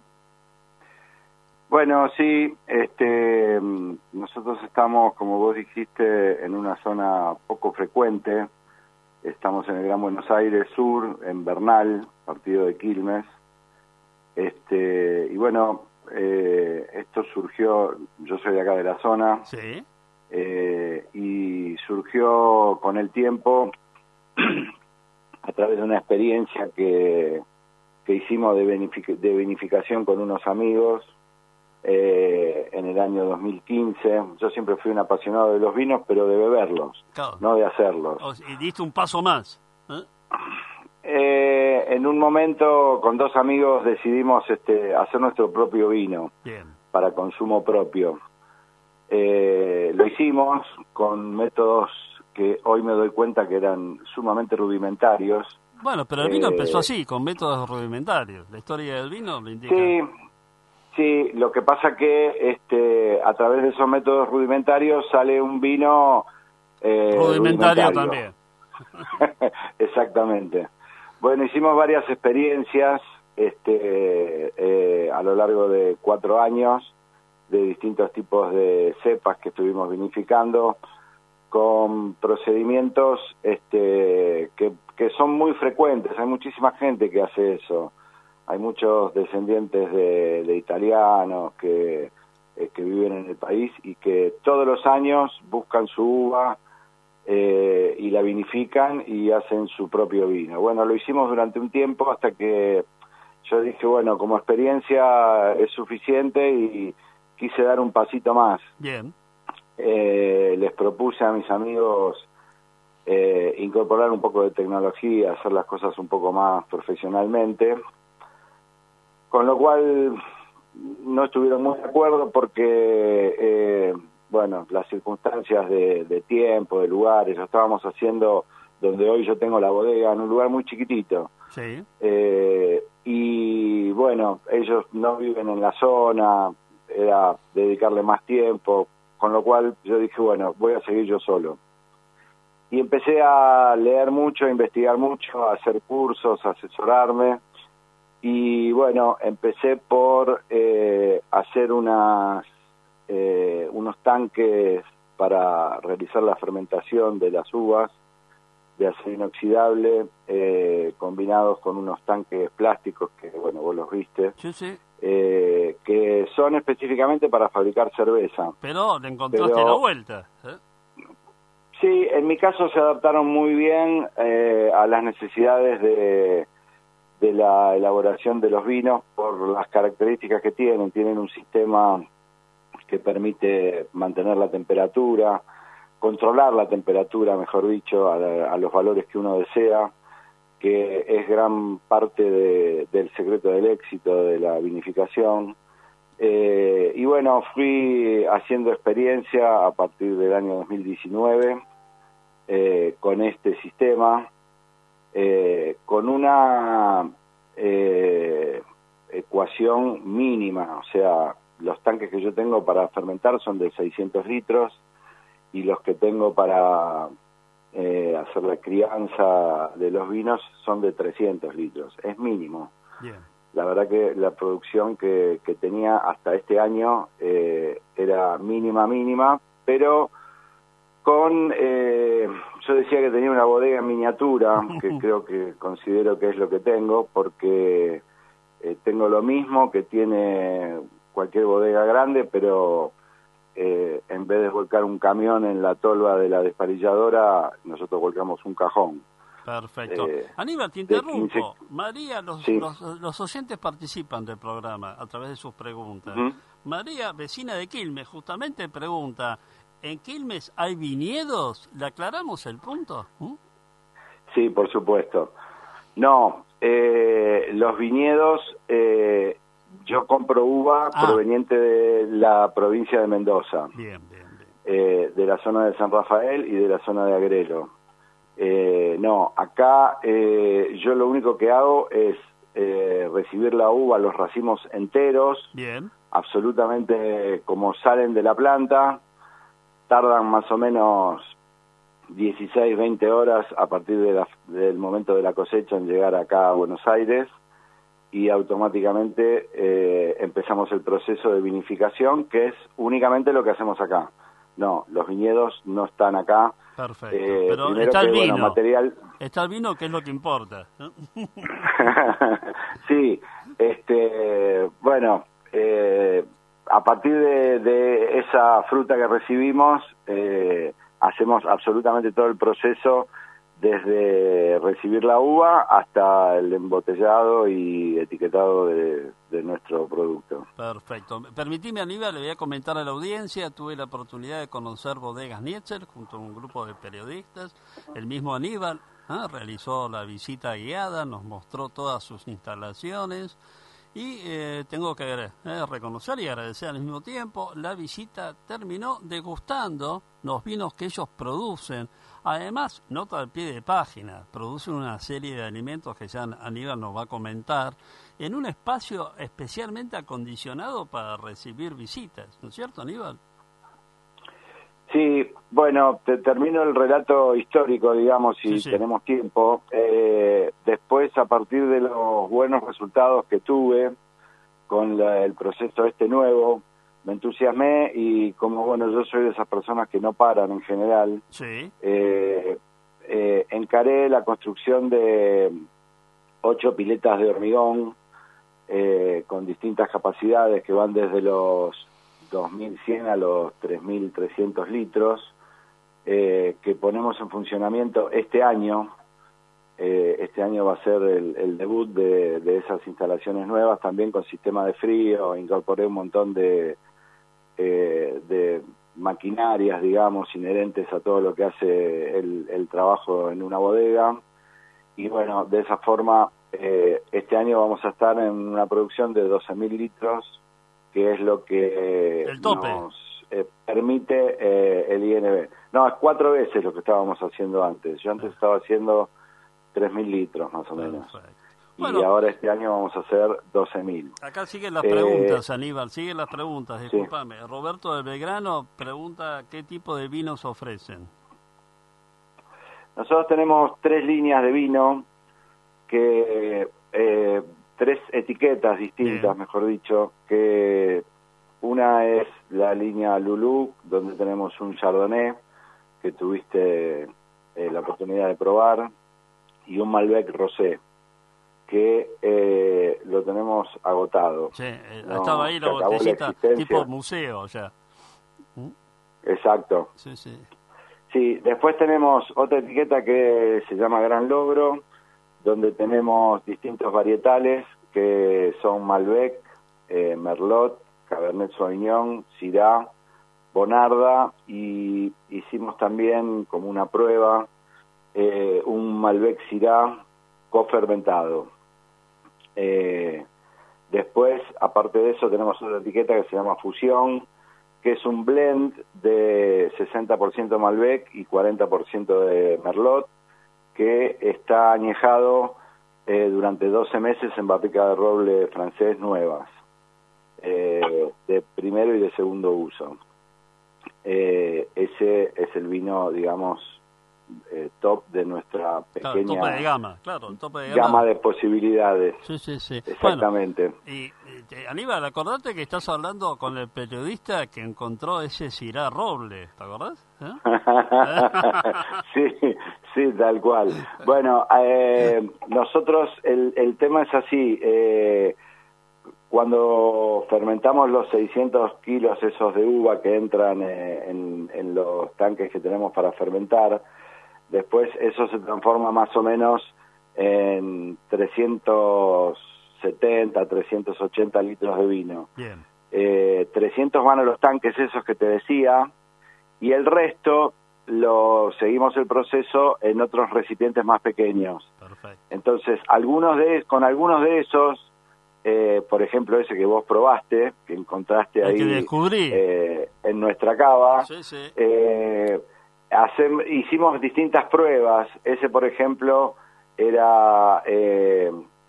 Bueno, sí, este, nosotros estamos, como vos dijiste, en una zona poco frecuente. Estamos en el Gran Buenos Aires Sur, en Bernal, partido de Quilmes. Este, y bueno, eh, esto surgió, yo soy de acá de la zona, sí, eh, y surgió con el tiempo a través de una experiencia que, que hicimos de, benific- de vinificación con unos amigos. Eh, en el año dos mil quince, yo siempre fui un apasionado de los vinos, pero de beberlos, claro, no de hacerlos. Y diste un paso más, ¿eh? Eh, en un momento, con dos amigos, decidimos este, hacer nuestro propio vino. Bien. Para consumo propio. Eh, lo hicimos con métodos que hoy me doy cuenta que eran sumamente rudimentarios. Bueno, pero el vino eh, empezó así, con métodos rudimentarios. La historia del vino lo indica. Sí. Sí, lo que pasa que este, a través de esos métodos rudimentarios sale un vino eh, rudimentario, rudimentario. También. Exactamente. Bueno, hicimos varias experiencias este, eh, a lo largo de cuatro años de distintos tipos de cepas que estuvimos vinificando con procedimientos este, que, que son muy frecuentes. Hay muchísima gente que hace eso. Hay muchos descendientes de, de italianos que, eh, que viven en el país y que todos los años buscan su uva eh, y la vinifican y hacen su propio vino. Bueno, lo hicimos durante un tiempo hasta que yo dije, bueno, como experiencia es suficiente y quise dar un pasito más. Bien. Eh, les propuse a mis amigos eh, incorporar un poco de tecnología, hacer las cosas un poco más profesionalmente. Con lo cual no estuvieron muy de acuerdo porque, eh, bueno, las circunstancias de, de tiempo, de lugares, lo estábamos haciendo donde hoy yo tengo la bodega, en un lugar muy chiquitito. Sí. Eh, y, bueno, ellos no viven en la zona, era dedicarle más tiempo, con lo cual yo dije, bueno, voy a seguir yo solo. Y empecé a leer mucho, a investigar mucho, a hacer cursos, a asesorarme. Y bueno, empecé por eh, hacer unas, eh, unos tanques para realizar la fermentación de las uvas de acero inoxidable, eh, combinados con unos tanques plásticos que, bueno, vos los viste, Sí, sí. eh, que son específicamente para fabricar cerveza. Pero le encontraste Pero- la vuelta, ¿eh? Sí, en mi caso se adaptaron muy bien eh, a las necesidades de... de la elaboración de los vinos por las características que tienen. Tienen un sistema que permite mantener la temperatura, controlar la temperatura, mejor dicho, a, la, a los valores que uno desea, que es gran parte de, del secreto del éxito de la vinificación. Eh, y bueno, fui haciendo experiencia a partir del año dos mil diecinueve eh, con este sistema, Eh, con una eh, ecuación mínima, o sea, los tanques que yo tengo para fermentar son de seiscientos litros y los que tengo para eh, hacer la crianza de los vinos son de trescientos litros, es mínimo. Bien. La verdad que la producción que, que tenía hasta este año eh, era mínima, mínima, pero con, eh, yo decía que tenía una bodega en miniatura, que creo que considero que es lo que tengo, porque eh, tengo lo mismo que tiene cualquier bodega grande, pero eh, en vez de volcar un camión en la tolva de la desparilladora, nosotros volcamos un cajón. Perfecto. Eh, Aníbal, te de interrumpo. quince María, los, Sí. los, los oyentes participan del programa a través de sus preguntas. Ujú. María, vecina de Quilmes, justamente pregunta, ¿En Quilmes hay viñedos? ¿Le aclaramos el punto? ¿Mm? Sí, por supuesto. No, eh, los viñedos, eh, yo compro uva Ah. proveniente de la provincia de Mendoza, Bien, bien, bien. eh, de la zona de San Rafael y de la zona de Agrelo. Eh, no, acá eh, yo lo único que hago es eh, recibir la uva, los racimos enteros, Bien. absolutamente como salen de la planta, tardan más o menos dieciséis, veinte horas a partir de la, del momento de la cosecha en llegar acá a Buenos Aires, y automáticamente eh, empezamos el proceso de vinificación, que es únicamente lo que hacemos acá. No, los viñedos no están acá. Perfecto. Eh, Pero primero está el que, vino. bueno, material... Está el vino, que es lo que importa, ¿no? Sí, este, bueno, eh, a partir de, de esa fruta que recibimos, eh, hacemos absolutamente todo el proceso, desde recibir la uva hasta el embotellado y etiquetado de, de nuestro producto. Perfecto. Permitime, Aníbal, le voy a comentar a la audiencia. Tuve la oportunidad de conocer Bodegas Nietzel junto a un grupo de periodistas. El mismo Aníbal ¿eh? realizó la visita guiada, nos mostró todas sus instalaciones. Y eh, tengo que eh, reconocer y agradecer al mismo tiempo, la visita terminó degustando los vinos que ellos producen. Además, nota al pie de página, producen una serie de alimentos que ya Aníbal nos va a comentar, en un espacio especialmente acondicionado para recibir visitas, ¿no es cierto, Aníbal? Sí, bueno, te termino el relato histórico, digamos, si Sí, sí. tenemos tiempo. Eh, después, a partir de los buenos resultados que tuve con la- el proceso este nuevo, me entusiasmé y como, bueno, yo soy de esas personas que no paran en general, Sí. eh, eh, encaré la construcción de ocho piletas de hormigón eh, con distintas capacidades que van desde los dos mil cien a los tres mil trescientos litros, eh, que ponemos en funcionamiento este año. Eh, este año va a ser el, el debut de, de esas instalaciones nuevas, también con sistema de frío. Incorporé un montón de, eh, de maquinarias, digamos, inherentes a todo lo que hace el, el trabajo en una bodega. Y bueno, de esa forma, eh, este año vamos a estar en una producción de doce mil litros, que es lo que El tope. nos eh, permite eh, el I N B. No, es cuatro veces lo que estábamos haciendo antes. Yo antes estaba haciendo tres mil litros, más o menos. Perfecto. Y Bueno, ahora este año vamos a hacer doce mil. acá siguen las Eh, preguntas, Aníbal, siguen las preguntas, sí. discúlpame. Roberto de Belgrano pregunta qué tipo de vinos ofrecen. Nosotros tenemos tres líneas de vino, que eh, tres etiquetas distintas, Bien. mejor dicho, que una es la línea Lulú, donde tenemos un Chardonnay, que tuviste eh, la oportunidad de probar, y un Malbec Rosé, que eh, lo tenemos agotado. Sí, eh, No, estaba ahí se la acabó la botellita existencia. tipo museo ya. Exacto. Sí, sí. Sí, después tenemos otra etiqueta que se llama Gran Logro, donde tenemos distintos varietales que son Malbec, eh, Merlot, Cabernet Sauvignon, Syrah, Bonarda, y hicimos también como una prueba eh, un Malbec Syrah cofermentado. Eh, después, aparte de eso, tenemos otra etiqueta que se llama Fusión, que es un blend de sesenta por ciento Malbec y cuarenta por ciento de Merlot, que está añejado eh, durante doce meses en barrica de roble francés nuevas, eh, de primero y de segundo uso. Eh, ese es el vino, digamos, eh, top de nuestra Claro, pequeña tope de gama, claro, el tope de gama. gama de posibilidades. Sí, sí, sí. Exactamente. Bueno, y, y, Aníbal, acordate que estás hablando con el periodista que encontró ese Syrah Roble, ¿te acordás? ¿Eh? Sí, sí, tal cual. Bueno, eh, nosotros, el, el tema es así, eh, cuando fermentamos los seiscientos kilos esos de uva que entran eh, en, en los tanques que tenemos para fermentar, después eso se transforma más o menos en trescientos setenta, trescientos ochenta litros de vino. Bien. Eh, trescientos van a los tanques esos que te decía, y el resto lo seguimos el proceso en otros recipientes más pequeños. Perfecto. Entonces, algunos de con algunos de esos, eh, por ejemplo, ese que vos probaste, que encontraste El ahí que descubrí. eh, en nuestra cava, Sí, sí. eh, hacem- hicimos distintas pruebas. Ese, por ejemplo, era eh,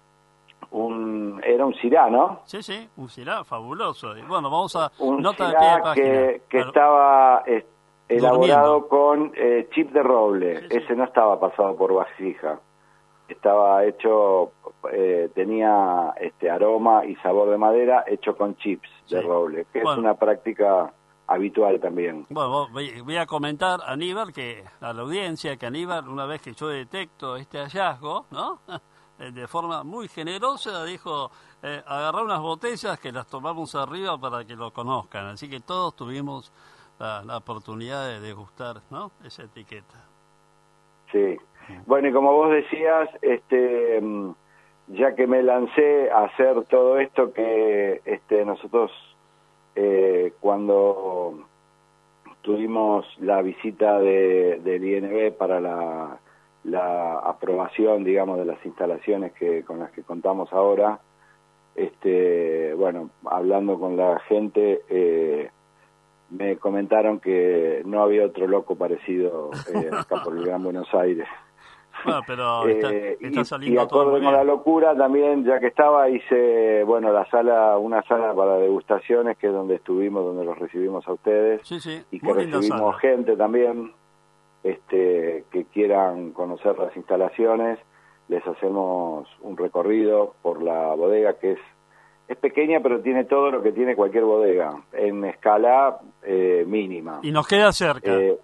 un era un cirá, ¿no? Sí, sí, un cirá fabuloso. Y bueno, vamos a... Un nota de pie de cirá página. que, que Claro. estaba eh, elaborado Durmiendo. con eh, chip de roble. Sí, sí. Ese no estaba pasado por vasija. Estaba hecho, eh, tenía este aroma y sabor de madera hecho con chips de Sí. roble, que Bueno. es una práctica habitual también. Bueno, vos- voy voy a comentar, Aníbal, que a la audiencia, que Aníbal, una vez que yo detecto este hallazgo, ¿no? Eh, de forma muy generosa, dijo, eh, agarrar unas botellas que las tomamos arriba para que lo conozcan. Así que todos tuvimos la, la oportunidad de degustar, ¿no? Esa etiqueta. Sí. Bueno, y como vos decías, este, mm, ya que me lancé a hacer todo esto, que este, nosotros eh, cuando tuvimos la visita de, del I N B para la, la aprobación, digamos, de las instalaciones que con las que contamos ahora, este, bueno, hablando con la gente, eh, me comentaron que no había otro loco parecido eh, acá por el Gran Buenos Aires. Bueno, pero está, Eh, está y, saliendo y todo acorde muy con la bien. locura también, ya que estaba, hice, bueno, la sala, una sala para degustaciones, que es donde estuvimos, donde los recibimos a ustedes, Sí, sí, y que muy linda recibimos sala. gente también, este, que quieran conocer las instalaciones. Les hacemos un recorrido por la bodega, que es es pequeña, pero tiene todo lo que tiene cualquier bodega, en escala eh, mínima. Y nos queda cerca. Eh,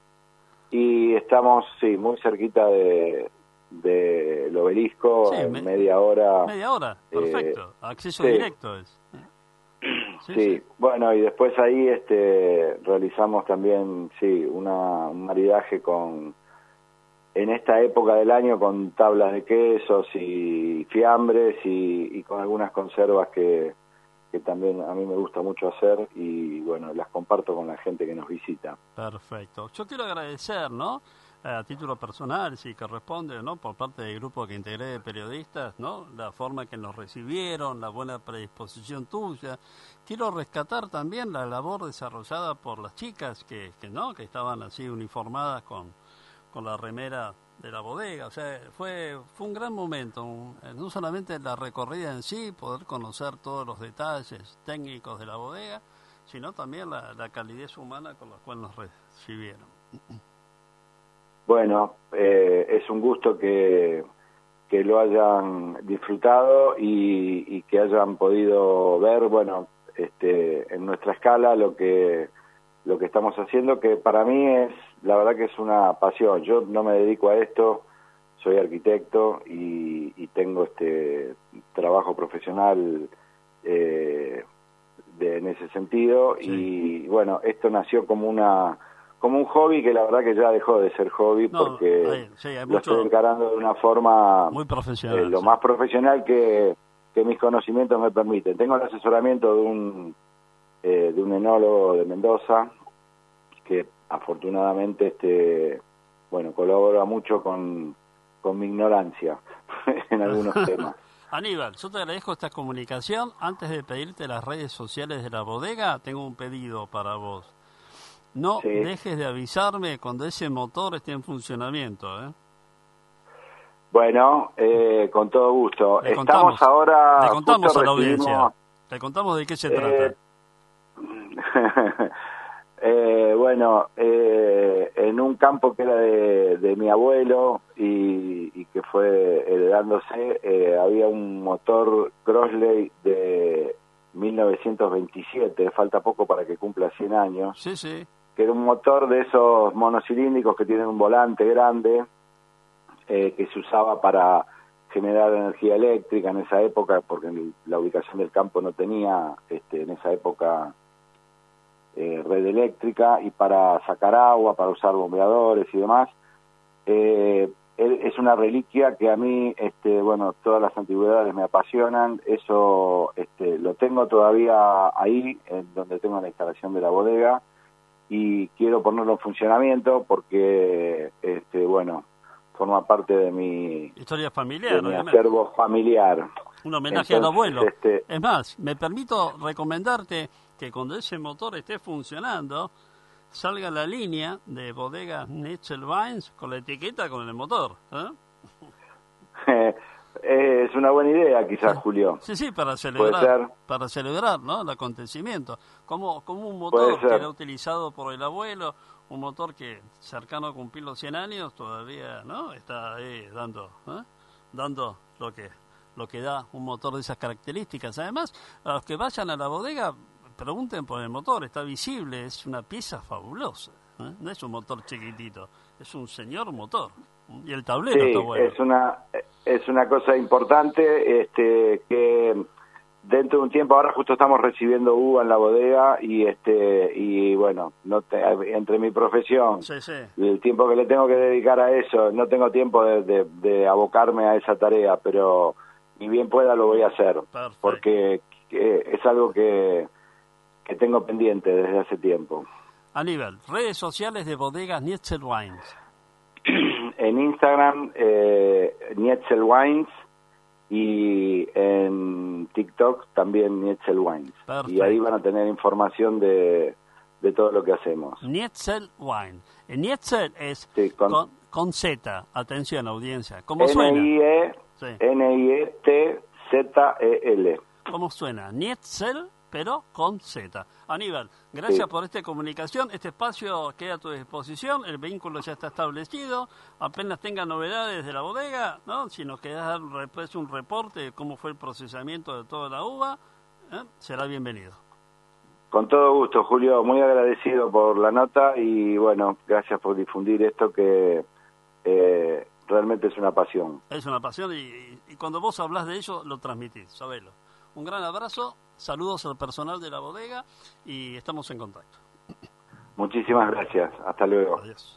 y estamos, sí, muy cerquita de del obelisco, Sí, en me- media hora. Media hora, eh, perfecto. Acceso sí. directo es. Sí, Sí, sí. bueno, y después ahí este realizamos también, sí, una, un maridaje con, en esta época del año, con tablas de quesos y fiambres y, y con algunas conservas que, que también a mí me gusta mucho hacer y bueno, las comparto con la gente que nos visita. Perfecto. Yo quiero agradecer, ¿no? A título personal, si corresponde, ¿no? Por parte del grupo que integré de periodistas, ¿no? La forma que nos recibieron, la buena predisposición tuya. Quiero rescatar también la labor desarrollada por las chicas que, que ¿no? Que estaban así uniformadas con, con la remera de la bodega. O sea, fue, fue un gran momento. Un- no solamente la recorrida en sí, poder conocer todos los detalles técnicos de la bodega, sino también la, la calidez humana con la cual nos recibieron. Bueno, eh, es un gusto que, que lo hayan disfrutado y, y que hayan podido ver, bueno, este, en nuestra escala lo que lo que estamos haciendo, que para mí es, la verdad que es una pasión. Yo no me dedico a esto, soy arquitecto y, y tengo este trabajo profesional eh, de, en ese sentido. Sí. Y bueno, esto nació como una como un hobby que la verdad que ya dejó de ser hobby, No, porque hay- sí, hay lo mucho- estoy encarando de una forma Muy profesional. eh, lo sí. más profesional que, que mis conocimientos me permiten. Tengo el asesoramiento de un eh, de un enólogo de Mendoza que afortunadamente este bueno colabora mucho con, con mi ignorancia en algunos temas. Aníbal, yo te agradezco esta comunicación. Antes de pedirte las redes sociales de la bodega, tengo un pedido para vos. No Sí. dejes de avisarme cuando ese motor esté en funcionamiento, ¿eh? Bueno, eh, con todo gusto. Le Estamos contamos, ahora le contamos justo a la recibimos- audiencia. Le contamos de qué se Eh, trata. eh, bueno, eh, en un campo que era de, de mi abuelo y, y que fue heredándose, eh, había un motor Crossley de mil novecientos veintisiete, falta poco para que cumpla cien años, Sí, sí. que era un motor de esos monocilíndricos que tienen un volante grande, eh, que se usaba para generar energía eléctrica en esa época, porque en la ubicación del campo no tenía este, en esa época eh, red eléctrica, y para sacar agua, para usar bombeadores y demás. Eh, es una reliquia que a mí, este, bueno, todas las antigüedades me apasionan. Eso este, lo tengo todavía ahí, en donde tengo la instalación de la bodega, y quiero ponerlo en funcionamiento porque, este, bueno, forma parte de mi historia familiar, de mi obviamente. acervo familiar. Un homenaje Entonces, al abuelo. este, Es más, me permito recomendarte que cuando ese motor esté funcionando, salga la línea de bodegas Netzelweins con la etiqueta con el motor. ¿eh? Es una buena idea, quizás, sí. Julio. Sí, sí, para Puede celebrar, ser. para celebrar, ¿no? El acontecimiento. Como, como un motor que era utilizado por el abuelo, un motor que cercano a cumplir los cien años todavía, ¿no? Está ahí dando, ¿eh? dando lo que, lo que da un motor de esas características. Además, a los que vayan a la bodega, pregunten por el motor, está visible, es una pieza fabulosa. ¿eh? No es un motor chiquitito, es un señor motor. Y el tablero sí, está bueno. es una es una cosa importante, este que dentro de un tiempo, ahora justo estamos recibiendo uva en la bodega y este y bueno, no te, entre mi profesión, sí, sí. el tiempo que le tengo que dedicar a eso, no tengo tiempo de, de, de abocarme a esa tarea, pero ni bien pueda lo voy a hacer. Perfecto. Porque eh, es algo que que tengo pendiente desde hace tiempo. Aníbal, redes sociales de bodegas Netzelweins. En Instagram, eh, Netzelweins, y en TikTok también Netzelweins. Y ahí van a tener información de, de todo lo que hacemos. Netzelweins. Netzel es sí, con, con, con Z. Atención, audiencia. ¿Cómo suena? N I E, sí. N I E T Z E L. ¿Cómo suena? Netzel, pero con Z. Aníbal, gracias sí. por esta comunicación. Este espacio queda a tu disposición. El vínculo ya está establecido. Apenas tenga novedades de la bodega, ¿no? Si nos querés dar después un reporte de cómo fue el procesamiento de toda la uva, ¿eh? será bienvenido. Con todo gusto, Julio. Muy agradecido por la nota y, bueno, gracias por difundir esto que eh, realmente es una pasión. Es una pasión y, y cuando vos hablas de ello, lo transmitís, sabelo. Un gran abrazo. Saludos al personal de la bodega y estamos en contacto. Muchísimas gracias. Hasta luego. Adiós.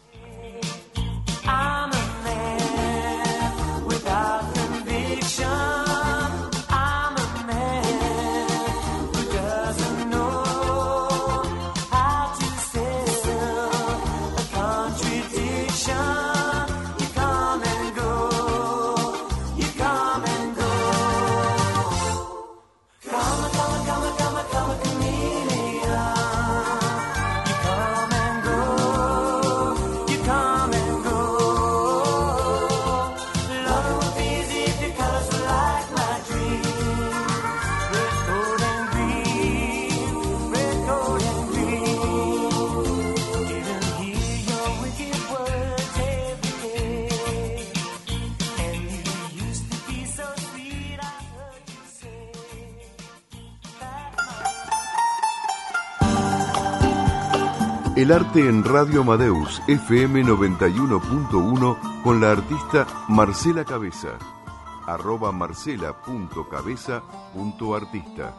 El arte en Radio Amadeus, F M noventa y uno punto uno, con la artista Marcela Cabeza. Arroba marcela punto cabeza punto artista.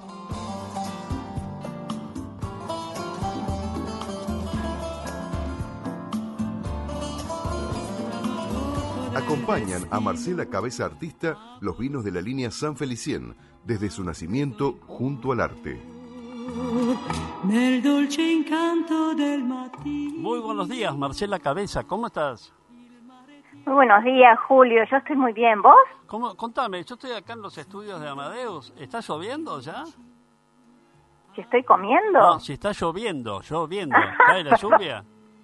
Acompañan a Marcela Cabeza Artista los vinos de la línea San Felicien, desde su nacimiento junto al arte. Muy buenos días, Marcela Cabeza, ¿cómo estás? Muy buenos días, Julio, yo estoy muy bien, ¿vos? ¿Cómo? Contame, yo estoy acá en los estudios de Amadeus, ¿está lloviendo ya? ¿Si estoy comiendo? No, si está lloviendo, lloviendo, ¿cae la lluvia?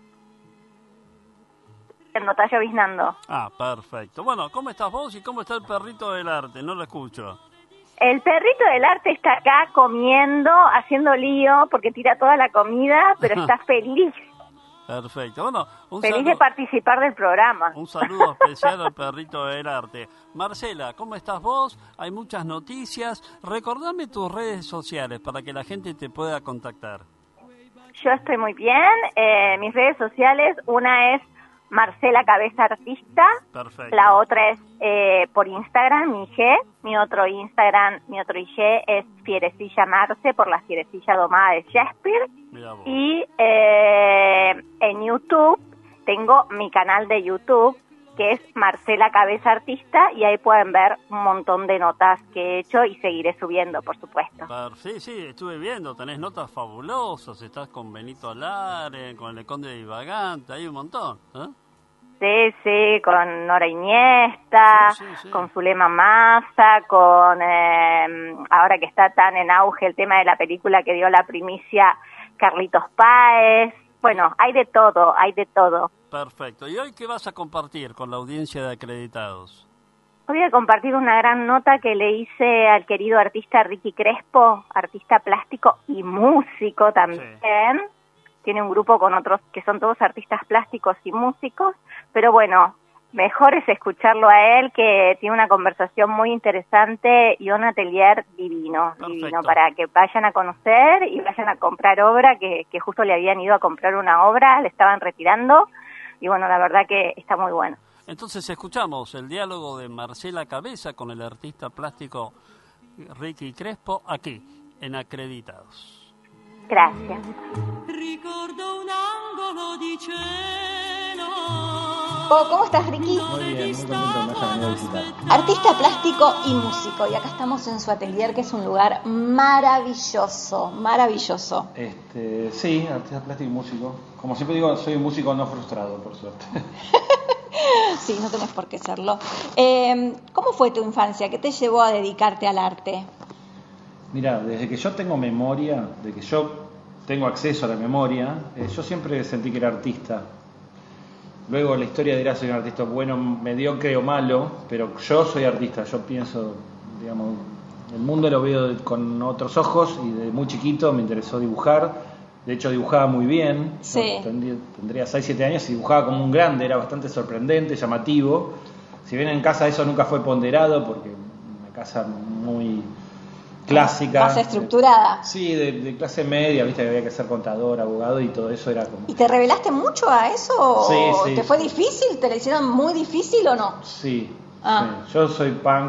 No, está lloviznando. Ah, perfecto. Bueno, ¿cómo estás vos y cómo está el perrito del arte? No lo escucho. El perrito del arte está acá comiendo, haciendo lío, porque tira toda la comida, pero está feliz. Perfecto. Bueno, un feliz saludo, de participar del programa. Un saludo especial al perrito del arte. Marcela, ¿cómo estás vos? Hay muchas noticias. Recordame tus redes sociales para que la gente te pueda contactar. Yo estoy muy bien. Eh, mis redes sociales, una es Marcela Cabeza Artista. Perfecto. La otra es eh, por Instagram, mi I G. Mi otro Instagram, mi otro I G es Fierecilla Marce, por la fierecilla domada de Shakespeare. Y eh, en YouTube tengo mi canal de YouTube, que es Marcela Cabeza Artista, y ahí pueden ver un montón de notas que he hecho y seguiré subiendo, por supuesto. Per- Sí, sí, estuve viendo, tenés notas fabulosas, estás con Benito Alare, con el Conde de Divagante, hay un montón, ¿eh? Sí, sí, con Nora Iniesta, Sí, sí, sí. con Zulema Massa, con, eh, ahora que está tan en auge el tema de la película que dio la primicia Carlitos Páez. Bueno, hay de todo, hay de todo. Perfecto. ¿Y hoy qué vas a compartir con la audiencia de Acreditados? Voy a compartir una gran nota que le hice al querido artista Ricky Crespo, artista plástico y músico también. Sí. Tiene un grupo con otros que son todos artistas plásticos y músicos, pero bueno, mejor es escucharlo a él, que tiene una conversación muy interesante y un atelier divino, Perfecto. divino, para que vayan a conocer y vayan a comprar obra, que, que justo le habían ido a comprar una obra, le estaban retirando, y bueno, la verdad que está muy bueno. Entonces escuchamos el diálogo de Marcela Cabeza con el artista plástico Ricky Crespo aquí, en Acreditados. Gracias. Ricordo un angolo di cielo. Oh, ¿cómo estás, Ricky? Muy bien, muy contento que me haya venido a visitar. Artista plástico y músico, y acá estamos en su atelier, que es un lugar maravilloso, maravilloso. Este, sí, artista plástico y músico. Como siempre digo, soy un músico no frustrado, por suerte. Sí, no tenés por qué serlo. Eh, ¿Cómo fue tu infancia? ¿Qué te llevó a dedicarte al arte? Mira, desde que yo tengo memoria, de que yo tengo acceso a la memoria, eh, yo siempre sentí que era artista. Luego la historia dirá soy un artista bueno, mediocre o malo, pero yo soy artista. Yo pienso, digamos, el mundo lo veo de, con otros ojos, y desde muy chiquito me interesó dibujar. De hecho dibujaba muy bien. Sí. Yo tendría, tendría seis, siete años y dibujaba como un grande, era bastante sorprendente, llamativo. Si bien en casa eso nunca fue ponderado, porque una casa muy clásica. Más estructurada. Sí, de, de clase media, viste que había que ser contador, abogado, y todo eso era como... ¿Y te revelaste mucho a eso? Sí, ¿O sí. ¿Te fue difícil? ¿Te la hicieron muy difícil o no? Sí, Ah. sí. Yo soy punk,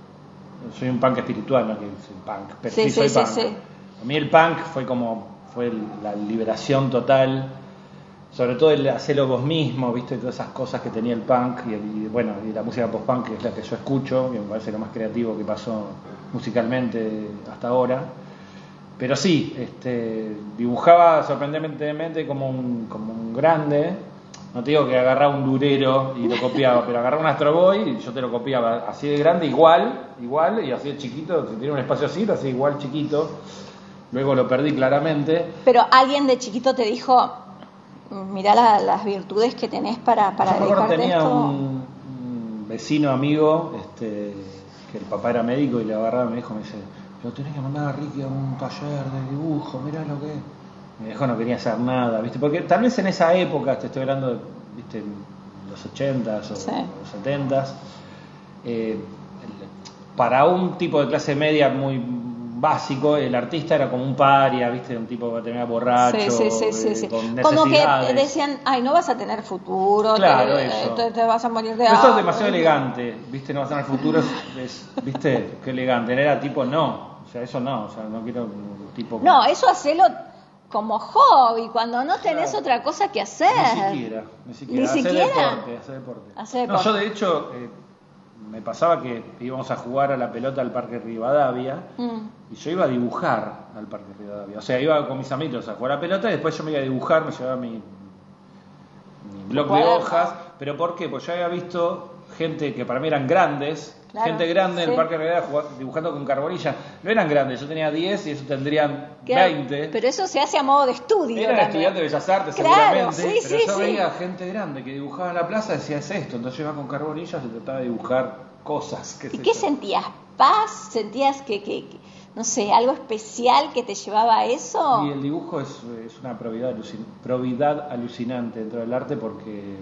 soy un punk espiritual, no que soy punk, pero sí, Sí, soy sí, sí, punk. sí. A mí el punk fue como, fue el- la liberación total, sobre todo el hacerlo vos mismo, viste, todas esas cosas que tenía el punk, y, y bueno, y la música post-punk, que es la que yo escucho, que me parece lo más creativo que pasó musicalmente hasta ahora. Pero sí, este, dibujaba sorprendentemente como un, como un grande. No te digo que agarraba un durero y lo copiaba, pero agarraba un Astro Boy y yo te lo copiaba así de grande, igual, igual, y así de chiquito. Si tenía un espacio así, lo hacía igual chiquito. Luego lo perdí claramente. Pero alguien de chiquito te dijo, mirá la- las virtudes que tenés para, para Yo me acuerdo, dedicarte a tenía esto. un, un vecino amigo, este, que el papá era médico, y le agarraba y me dijo, me dice, lo tenés que mandar a Ricky a un taller de dibujo, mirá lo que es. Mi viejo no quería hacer nada, ¿viste? Porque tal vez en esa época, te estoy hablando de, ¿viste? los ochentas o Sí. los setentas, eh, el- para un tipo de clase media muy básico, el artista era como un paria, ¿viste? Un tipo que tenía borracho, Sí, sí, sí, sí, eh, sí. con Como que necesidades. decían, ay, no vas a tener futuro, Claro, te, eso. te- te vas a morir de Pero eso es hambre. demasiado elegante, ¿viste? No vas a tener futuro, es, es- ¿viste? Qué elegante. Era tipo, no, o sea, eso no, o sea, no quiero un tipo... No, eso hacelo como hobby, cuando no tenés otra cosa que hacer. Ni siquiera, ni siquiera. Ni Hacer siquiera. deporte, hacer deporte. Hacer No, deporte. yo de hecho, eh, me pasaba que íbamos a jugar a la pelota al Parque Rivadavia, Mm. y yo iba a dibujar al Parque Rivadavia. O sea, iba con mis amigos a jugar a la pelota y después yo me iba a dibujar, me llevaba mi, mi blog de cuaderno. hojas. ¿Pero por qué? Pues yo había visto gente que para mí eran grandes, Claro, gente grande en sí. el Parque Rivadavia jugando- dibujando con carbonilla. No eran grandes, yo tenía diez y ellos tendrían Claro, veinte. Pero eso se hace a modo de estudio. Eran también. estudiantes de Bellas Artes, Claro, seguramente, sí, pero sí, yo sí. veía gente grande que dibujaba en la plaza, decía, es esto. Entonces yo iba con carbonillas y trataba de dibujar cosas. ¿Y sé qué yo. sentías? ¿Paz? ¿Sentías que, que, que, no sé, algo especial que te llevaba a eso? Y el dibujo es, es una probidad, alucin- probidad alucinante dentro del arte porque,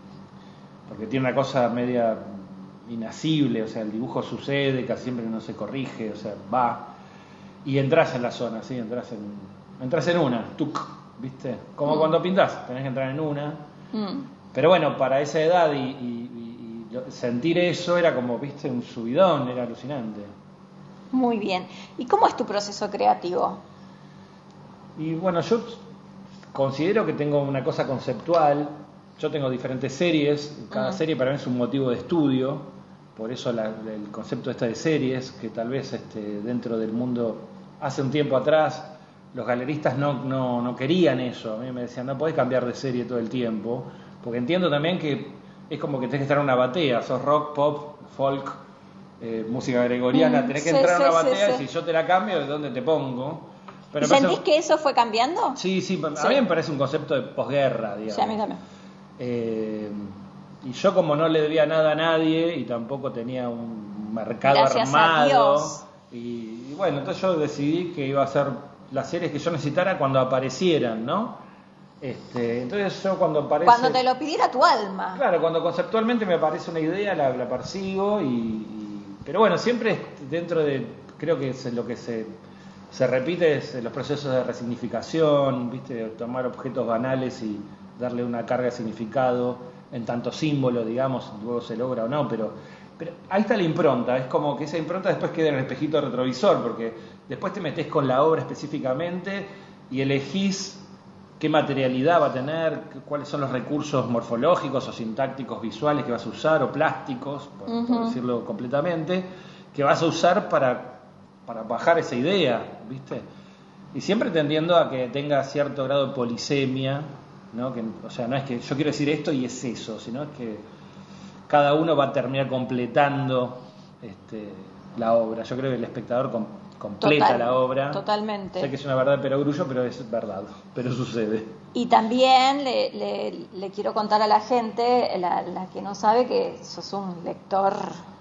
porque tiene una cosa media inasible, o sea, el dibujo sucede, casi siempre no se corrige, o sea, va y entras en la zona, ¿sí? entras en, entras en una, tuc, ¿viste? Como Mm. cuando pintás, tenés que entrar en una. Mm. Pero bueno, para esa edad y, y- y- y lo- sentir eso era como, viste, un subidón, era alucinante. Muy bien. ¿Y cómo es tu proceso creativo? Y bueno, yo considero que tengo una cosa conceptual yo tengo diferentes series, cada Mm. serie para mí es un motivo de estudio, por eso la- el concepto este de series, que tal vez este, dentro del mundo, hace un tiempo atrás, los galeristas no, no, no querían eso. A mí me decían, no podés cambiar de serie todo el tiempo, porque entiendo también que es como que tenés que estar en una batea, sos rock, pop, folk, eh, música gregoriana, Mm, tenés que sí, entrar sí, en una sí, batea sí. y si yo te la cambio, ¿de dónde te pongo? Pero ¿Y me parece- sentís que eso fue cambiando? Sí, sí, a Sí. mí me parece un concepto de posguerra, digamos. Sí, a mí también. Eh, y yo como no le debía nada a nadie y tampoco tenía un mercado Gracias a armado, Dios. y, y bueno, entonces yo decidí que iba a hacer las series que yo necesitara cuando aparecieran, ¿no? Este, entonces yo cuando aparece... Cuando te lo pidiera tu alma. Claro, cuando conceptualmente me aparece una idea, la, la persigo, y, y- pero bueno, siempre dentro de, creo que es lo que se, se repite es los procesos de resignificación, ¿viste? Tomar objetos banales y darle una carga de significado en tanto símbolo, digamos, luego se logra o no, pero, pero ahí está la impronta, es como que esa impronta después queda en el espejito retrovisor, porque después te metés con la obra específicamente y elegís qué materialidad va a tener, qué- cuáles son los recursos morfológicos o sintácticos visuales que vas a usar, o plásticos, por, por Ujú. decirlo completamente, que vas a usar para, para bajar esa idea, ¿viste? Y siempre tendiendo a que tenga cierto grado de polisemia, ¿no? Que, o sea, no es que yo quiero decir esto y es eso, sino es que cada uno va a terminar completando este, la obra. Yo creo que el espectador com- completa Total, la obra. totalmente. Sé que es una verdad de perogrullo, pero es verdad, pero sucede. Y también le, le- le quiero contar a la gente, la, la que no sabe, que sos un lector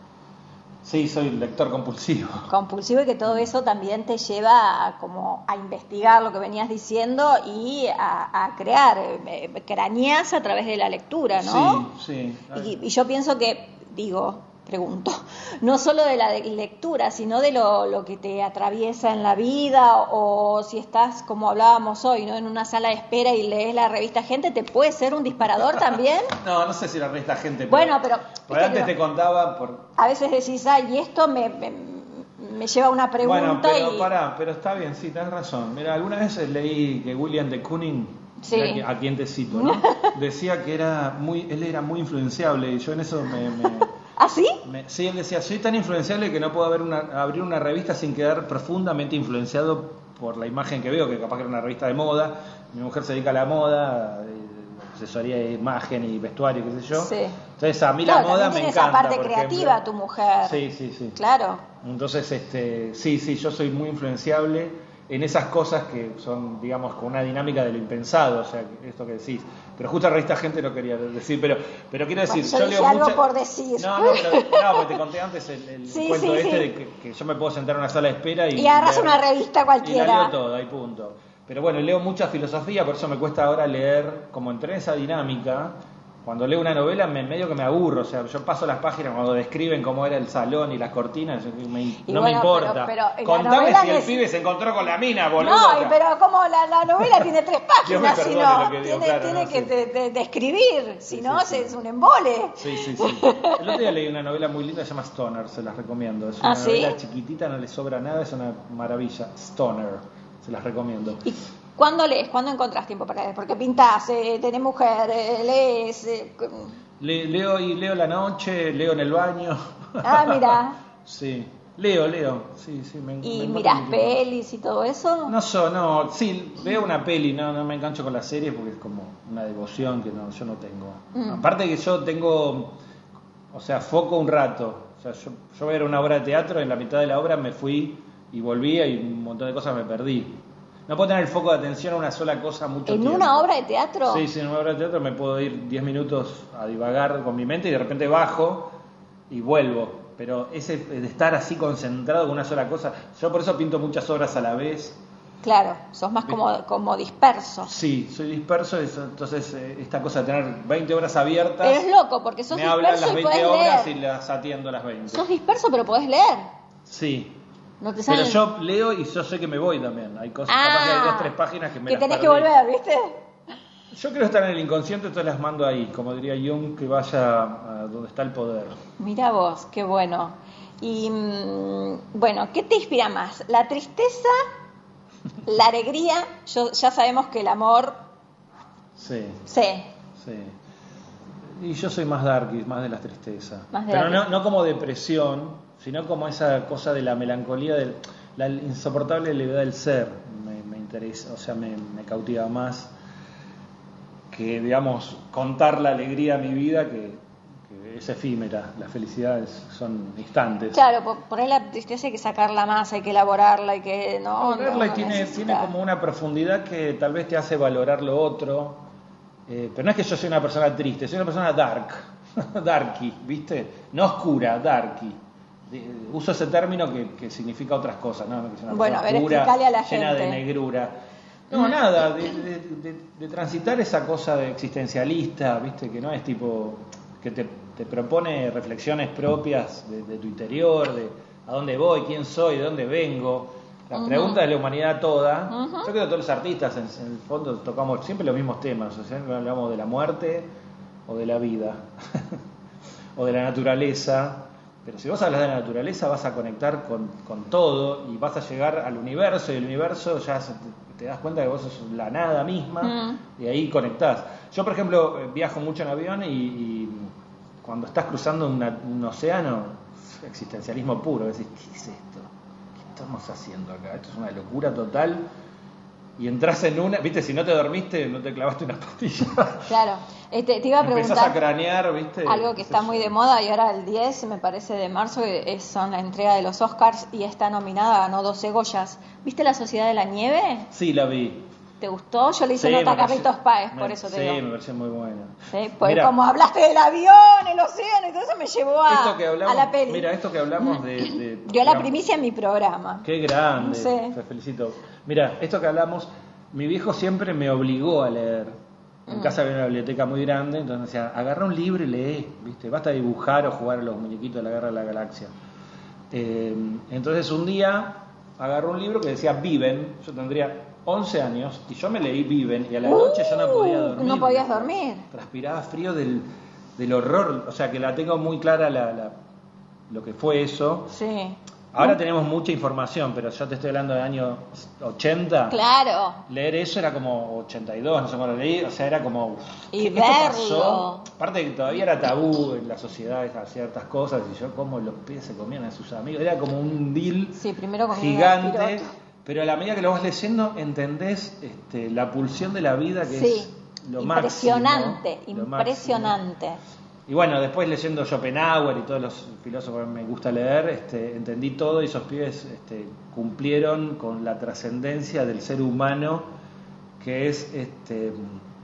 Sí, soy lector compulsivo. compulsivo y que todo eso también te lleva a, como a investigar lo que venías diciendo y a, a crear, eh, craneás a través de la lectura, ¿no? Sí, sí. Y, y yo pienso que, digo, pregunto, no solo de la de lectura, sino de lo, lo que te atraviesa en la vida, o si estás, como hablábamos hoy, ¿no? En una sala de espera y lees la revista Gente, ¿te puede ser un disparador también? No, no sé si la resta gente. Bueno, pero... Por antes te contaba por... A veces decís, ay, y esto me, me, me lleva a una pregunta Bueno, pero y... pará, pero está bien, sí, tenés razón. Mira, alguna vez leí que William de Kooning, Sí. mira a quien te cito, ¿no? Decía que era muy, él era muy influenciable y yo en eso me... me ¿Ah, sí? Me- sí, él decía, soy tan influenciable que no puedo haber una, abrir una revista sin quedar profundamente influenciado por la imagen que veo, que capaz que era una revista de moda. Mi mujer se dedica a la moda, eh, asesoría de imagen y vestuario, qué sé yo. Sí. Entonces a mí Claro, la moda también me tiene encanta. esa parte por creativa, ejemplo. tu mujer. Sí, sí, sí. Claro. Entonces, este, sí, sí, yo soy muy influenciable en esas cosas que son, digamos, con una dinámica de lo impensado, o sea, esto que decís. Pero justo a revista Gente no quería decir, pero pero quiero decir, Yo yo dije leo algo mucha- por decir. No, no, pero, no, porque te conté antes el, el Sí, cuento sí, este sí. de que, que yo me puedo sentar en una sala de espera y... Y agarras leer- una revista Y la cualquiera. leo toda, y punto. Pero bueno, leo mucha filosofía, por eso me cuesta ahora leer, como entré en esa dinámica. Cuando leo una novela me medio que me aburro, o sea, yo paso las páginas cuando describen cómo era el salón y las cortinas, yo- me- Y no bueno, me importa. pero- pero en la Contame novela si el neces- pibe se encontró con la mina, boludo. No, o y sea, pero como la, la novela tiene tres Dios me páginas, si perdone no, lo que digo, tiene, claro, tiene no, que sí. de- de- describir, si Sí, no, sí, se- sí. es un embole. Sí, sí, sí. El otro día leí una novela muy linda, se llama Stoner, se las recomiendo. Es una ¿Ah, sí? novela chiquitita, no le sobra nada, es una maravilla. Stoner, se las recomiendo. ¿Y cuándo lees? ¿Cuándo encontrás tiempo para leer? Porque pintás, eh, tenés mujer, eh, lees... eh, Le- leo y leo la noche, leo en el baño. ah, mira. Sí, leo, leo. Sí, sí, me, ¿Y me mirás encuentro mi tiempo. pelis y todo eso? No so, no, sí, veo una peli, no, no me engancho con la serie porque es como una devoción que no, yo no tengo. Mm. Aparte que yo tengo, o sea, foco un rato. O sea, yo, yo voy a ver una obra de teatro, en la mitad de la obra me fui y volvía y un montón de cosas me perdí. No puedo tener el foco de atención a una sola cosa mucho ¿En tiempo. una obra de teatro? Sí, sí, en una obra de teatro me puedo ir diez minutos a divagar con mi mente y de repente bajo y vuelvo. Pero ese de estar así concentrado con una sola cosa, yo por eso pinto muchas obras a la vez. Claro, sos más como, como disperso. Sí, soy disperso, eso- entonces eh, esta cosa de tener veinte horas abiertas, Pero es loco, porque sos me hablan las disperso y veinte podés obras leer. y las atiendo a las veinte. Sos disperso, pero podés leer. Sí, No te pero salen... yo leo y yo sé que me voy también. Hay cosas, Ah, capaz que hay dos, tres páginas que me que las tenés perdí. que volver, ¿viste? Yo quiero estar en el inconsciente, entonces las mando ahí, como diría Jung, que vaya a donde está el poder. Mira vos, qué bueno. Y mm, bueno, ¿qué te inspira más? ¿La tristeza? ¿La alegría? Yo, ya sabemos que el amor... Sí, Sí. sí. Y yo soy más darky, más de la tristeza. Más de Pero la- no, no como depresión, sino como esa cosa de la melancolía, de la insoportable levedad del ser. Me, me interesa, o sea, me, me cautiva más que, digamos, contar la alegría de mi vida, que, que es efímera. Las felicidades son instantes. Claro, por, por ahí la tristeza hay que sacarla más, hay que elaborarla, hay que... No, No, verla y no, tiene, necesita- tiene como una profundidad que tal vez te hace valorar lo otro. Eh, pero no es que yo soy una persona triste, soy una persona dark, darky, ¿viste? No oscura, darky. De- uso ese término que, que significa otras cosas, ¿no? Que es una Bueno, persona a ver, oscura, explícale a la llena gente. de negrura. No, nada, de, de- de- de transitar esa cosa de existencialista, ¿viste? Que no es tipo, que te, te propone reflexiones propias de, de tu interior, de a dónde voy, quién soy, de dónde vengo. La Ujú. pregunta de la humanidad toda. Ujú. Yo creo que todos los artistas, en, en el fondo, tocamos siempre los mismos temas. O sea, hablamos de la muerte o de la vida, o de la naturaleza. Pero si vos hablas de la naturaleza, vas a conectar con, con todo y vas a llegar al universo. Y el universo ya se- te, te das cuenta que vos sos la nada misma. Mm. Y ahí conectás. Yo, por ejemplo, eh, viajo mucho en avión y, y cuando estás cruzando una- un océano, existencialismo puro. Decís, ¿qué es esto? ¿Qué estamos haciendo acá? Esto es una locura total. Y entras en una, viste, si no te dormiste, no te clavaste una pastilla. Claro, este, te iba a Empezás preguntar a cranear, viste. algo que está muy de moda y ahora el diez, me parece, de marzo, que es, son la entrega de los Oscars y está nominada, ganó doce Goyas. ¿Viste La Sociedad de la Nieve? Sí, la vi. ¿Te gustó? Yo le hice Sí, nota a me pareció- Carlitos Páez, me- por eso te Sí, digo. me pareció muy buena. Sí, pues Mira, como hablaste del avión, el océano y todo eso me llevó a, esto que hablamos, a la peli. Mira, esto que hablamos de... de- Dio la digamos, primicia en mi programa. Qué grande, Sí. te felicito. Mira, esto que hablamos, mi viejo siempre me obligó a leer. En Mm. casa había una biblioteca muy grande, entonces decía, agarra un libro y lee, ¿viste? Basta de dibujar o jugar a los muñequitos de la Guerra de la Galaxia. Eh, entonces un día agarró un libro que decía Viven, yo tendría once años, y yo me leí Viven, y a la noche yo no podía Uh, dormir. no podías dormir. Transpiraba frío del, del horror, o sea que la tengo muy clara la, la- lo que fue eso. Sí. Ahora tenemos mucha información, pero yo te estoy hablando de años ochenta. Claro. Leer eso era como ochenta y dos, no sé cómo lo leí, o sea, era como... Y ¿qué- esto pasó? verlo. Aparte de que todavía era tabú en la sociedad a ciertas cosas, y yo como los pies se comían a sus amigos, era como un deal Sí, primero comí gigante, una piroca. pero a la medida que lo vas leyendo entendés este, la pulsión de la vida, que Sí. es lo máximo. Impresionante, lo impresionante. máximo. Y bueno, después leyendo Schopenhauer y todos los filósofos que me gusta leer, este, entendí todo y esos pibes este, cumplieron con la trascendencia del ser humano, que es este,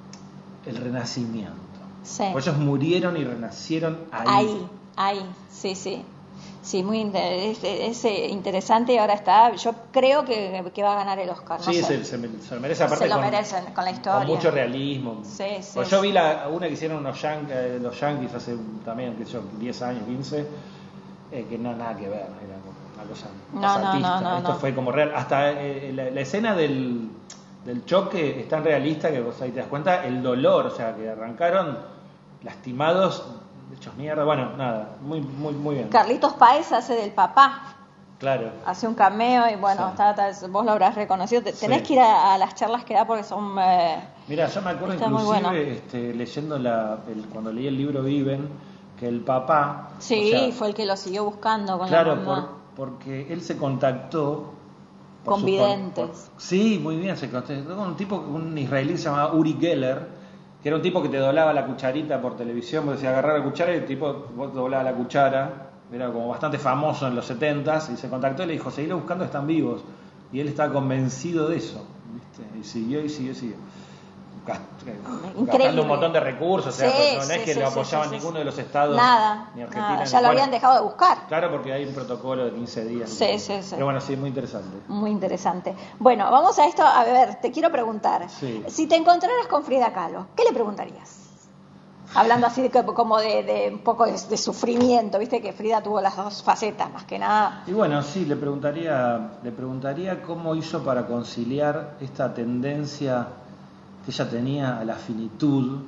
el renacimiento. Sí. Pues ellos murieron y renacieron ahí. Ahí, ahí, sí, sí. Sí, muy inter- es, es, eh, interesante y ahora está. Yo creo que, que va a ganar el Oscar. No Sí, sé. se, se me- se lo merece aparte Se lo con, merecen con la historia. con mucho realismo. Sí, sí, Pues yo sí. vi la, una que hicieron unos yan- eh, los Yankees hace también, qué sé yo, diez años, quince, eh, que no nada que ver, era como una cosa No, más no, artista. no, no, Esto no. fue como real. Hasta eh, la, la escena del, del choque es tan realista que vos ahí te das cuenta el dolor, o sea, que arrancaron lastimados, hechos mierda. Bueno, nada, muy, muy, muy bien. Carlitos Páez hace del papá. Claro. Hace un cameo y bueno, Sí. está- está- vos lo habrás reconocido. Te- Tenés Sí. que ir a, a las charlas que da porque son... eh, Mira, yo me acuerdo Está muy inclusive bueno. este, leyendo la, el- cuando leí el libro Viven, que el papá... sí, o sea, fue el que lo siguió buscando con claro, la por, mamá. porque él se contactó... por Con su- videntes. por- sí, muy bien, se contactó con un tipo, un israelí que se llamaba Uri Geller, que era un tipo que te doblaba la cucharita por televisión, vos decías agarrar la cuchara y el tipo vos doblaba la cuchara, era como bastante famoso en los setentas, y se contactó y le dijo, seguilo buscando, están vivos. Y él estaba convencido de eso, ¿viste? Y siguió y siguió y siguió. Gast- Increíble. Gastando un montón de recursos, o sea, Sí, no sí, es que sí, lo sí, apoyaban sí, sí. ninguno de los estados, Nada, ni Argentina. nada, ni- ya lo bueno, habían dejado de buscar. Claro, porque hay un protocolo de quince días. Sí, sí, sí. Pero bueno, sí, muy interesante. Muy interesante. Bueno, vamos a esto. A ver, te quiero preguntar. Sí. Si te encontraras con Frida Kahlo, ¿qué le preguntarías? Hablando así de que- como de, de un poco de, de sufrimiento, viste que Frida tuvo las dos facetas, más que nada. Y bueno, sí, le preguntaría, le preguntaría cómo hizo para conciliar esta tendencia que ella tenía a la finitud,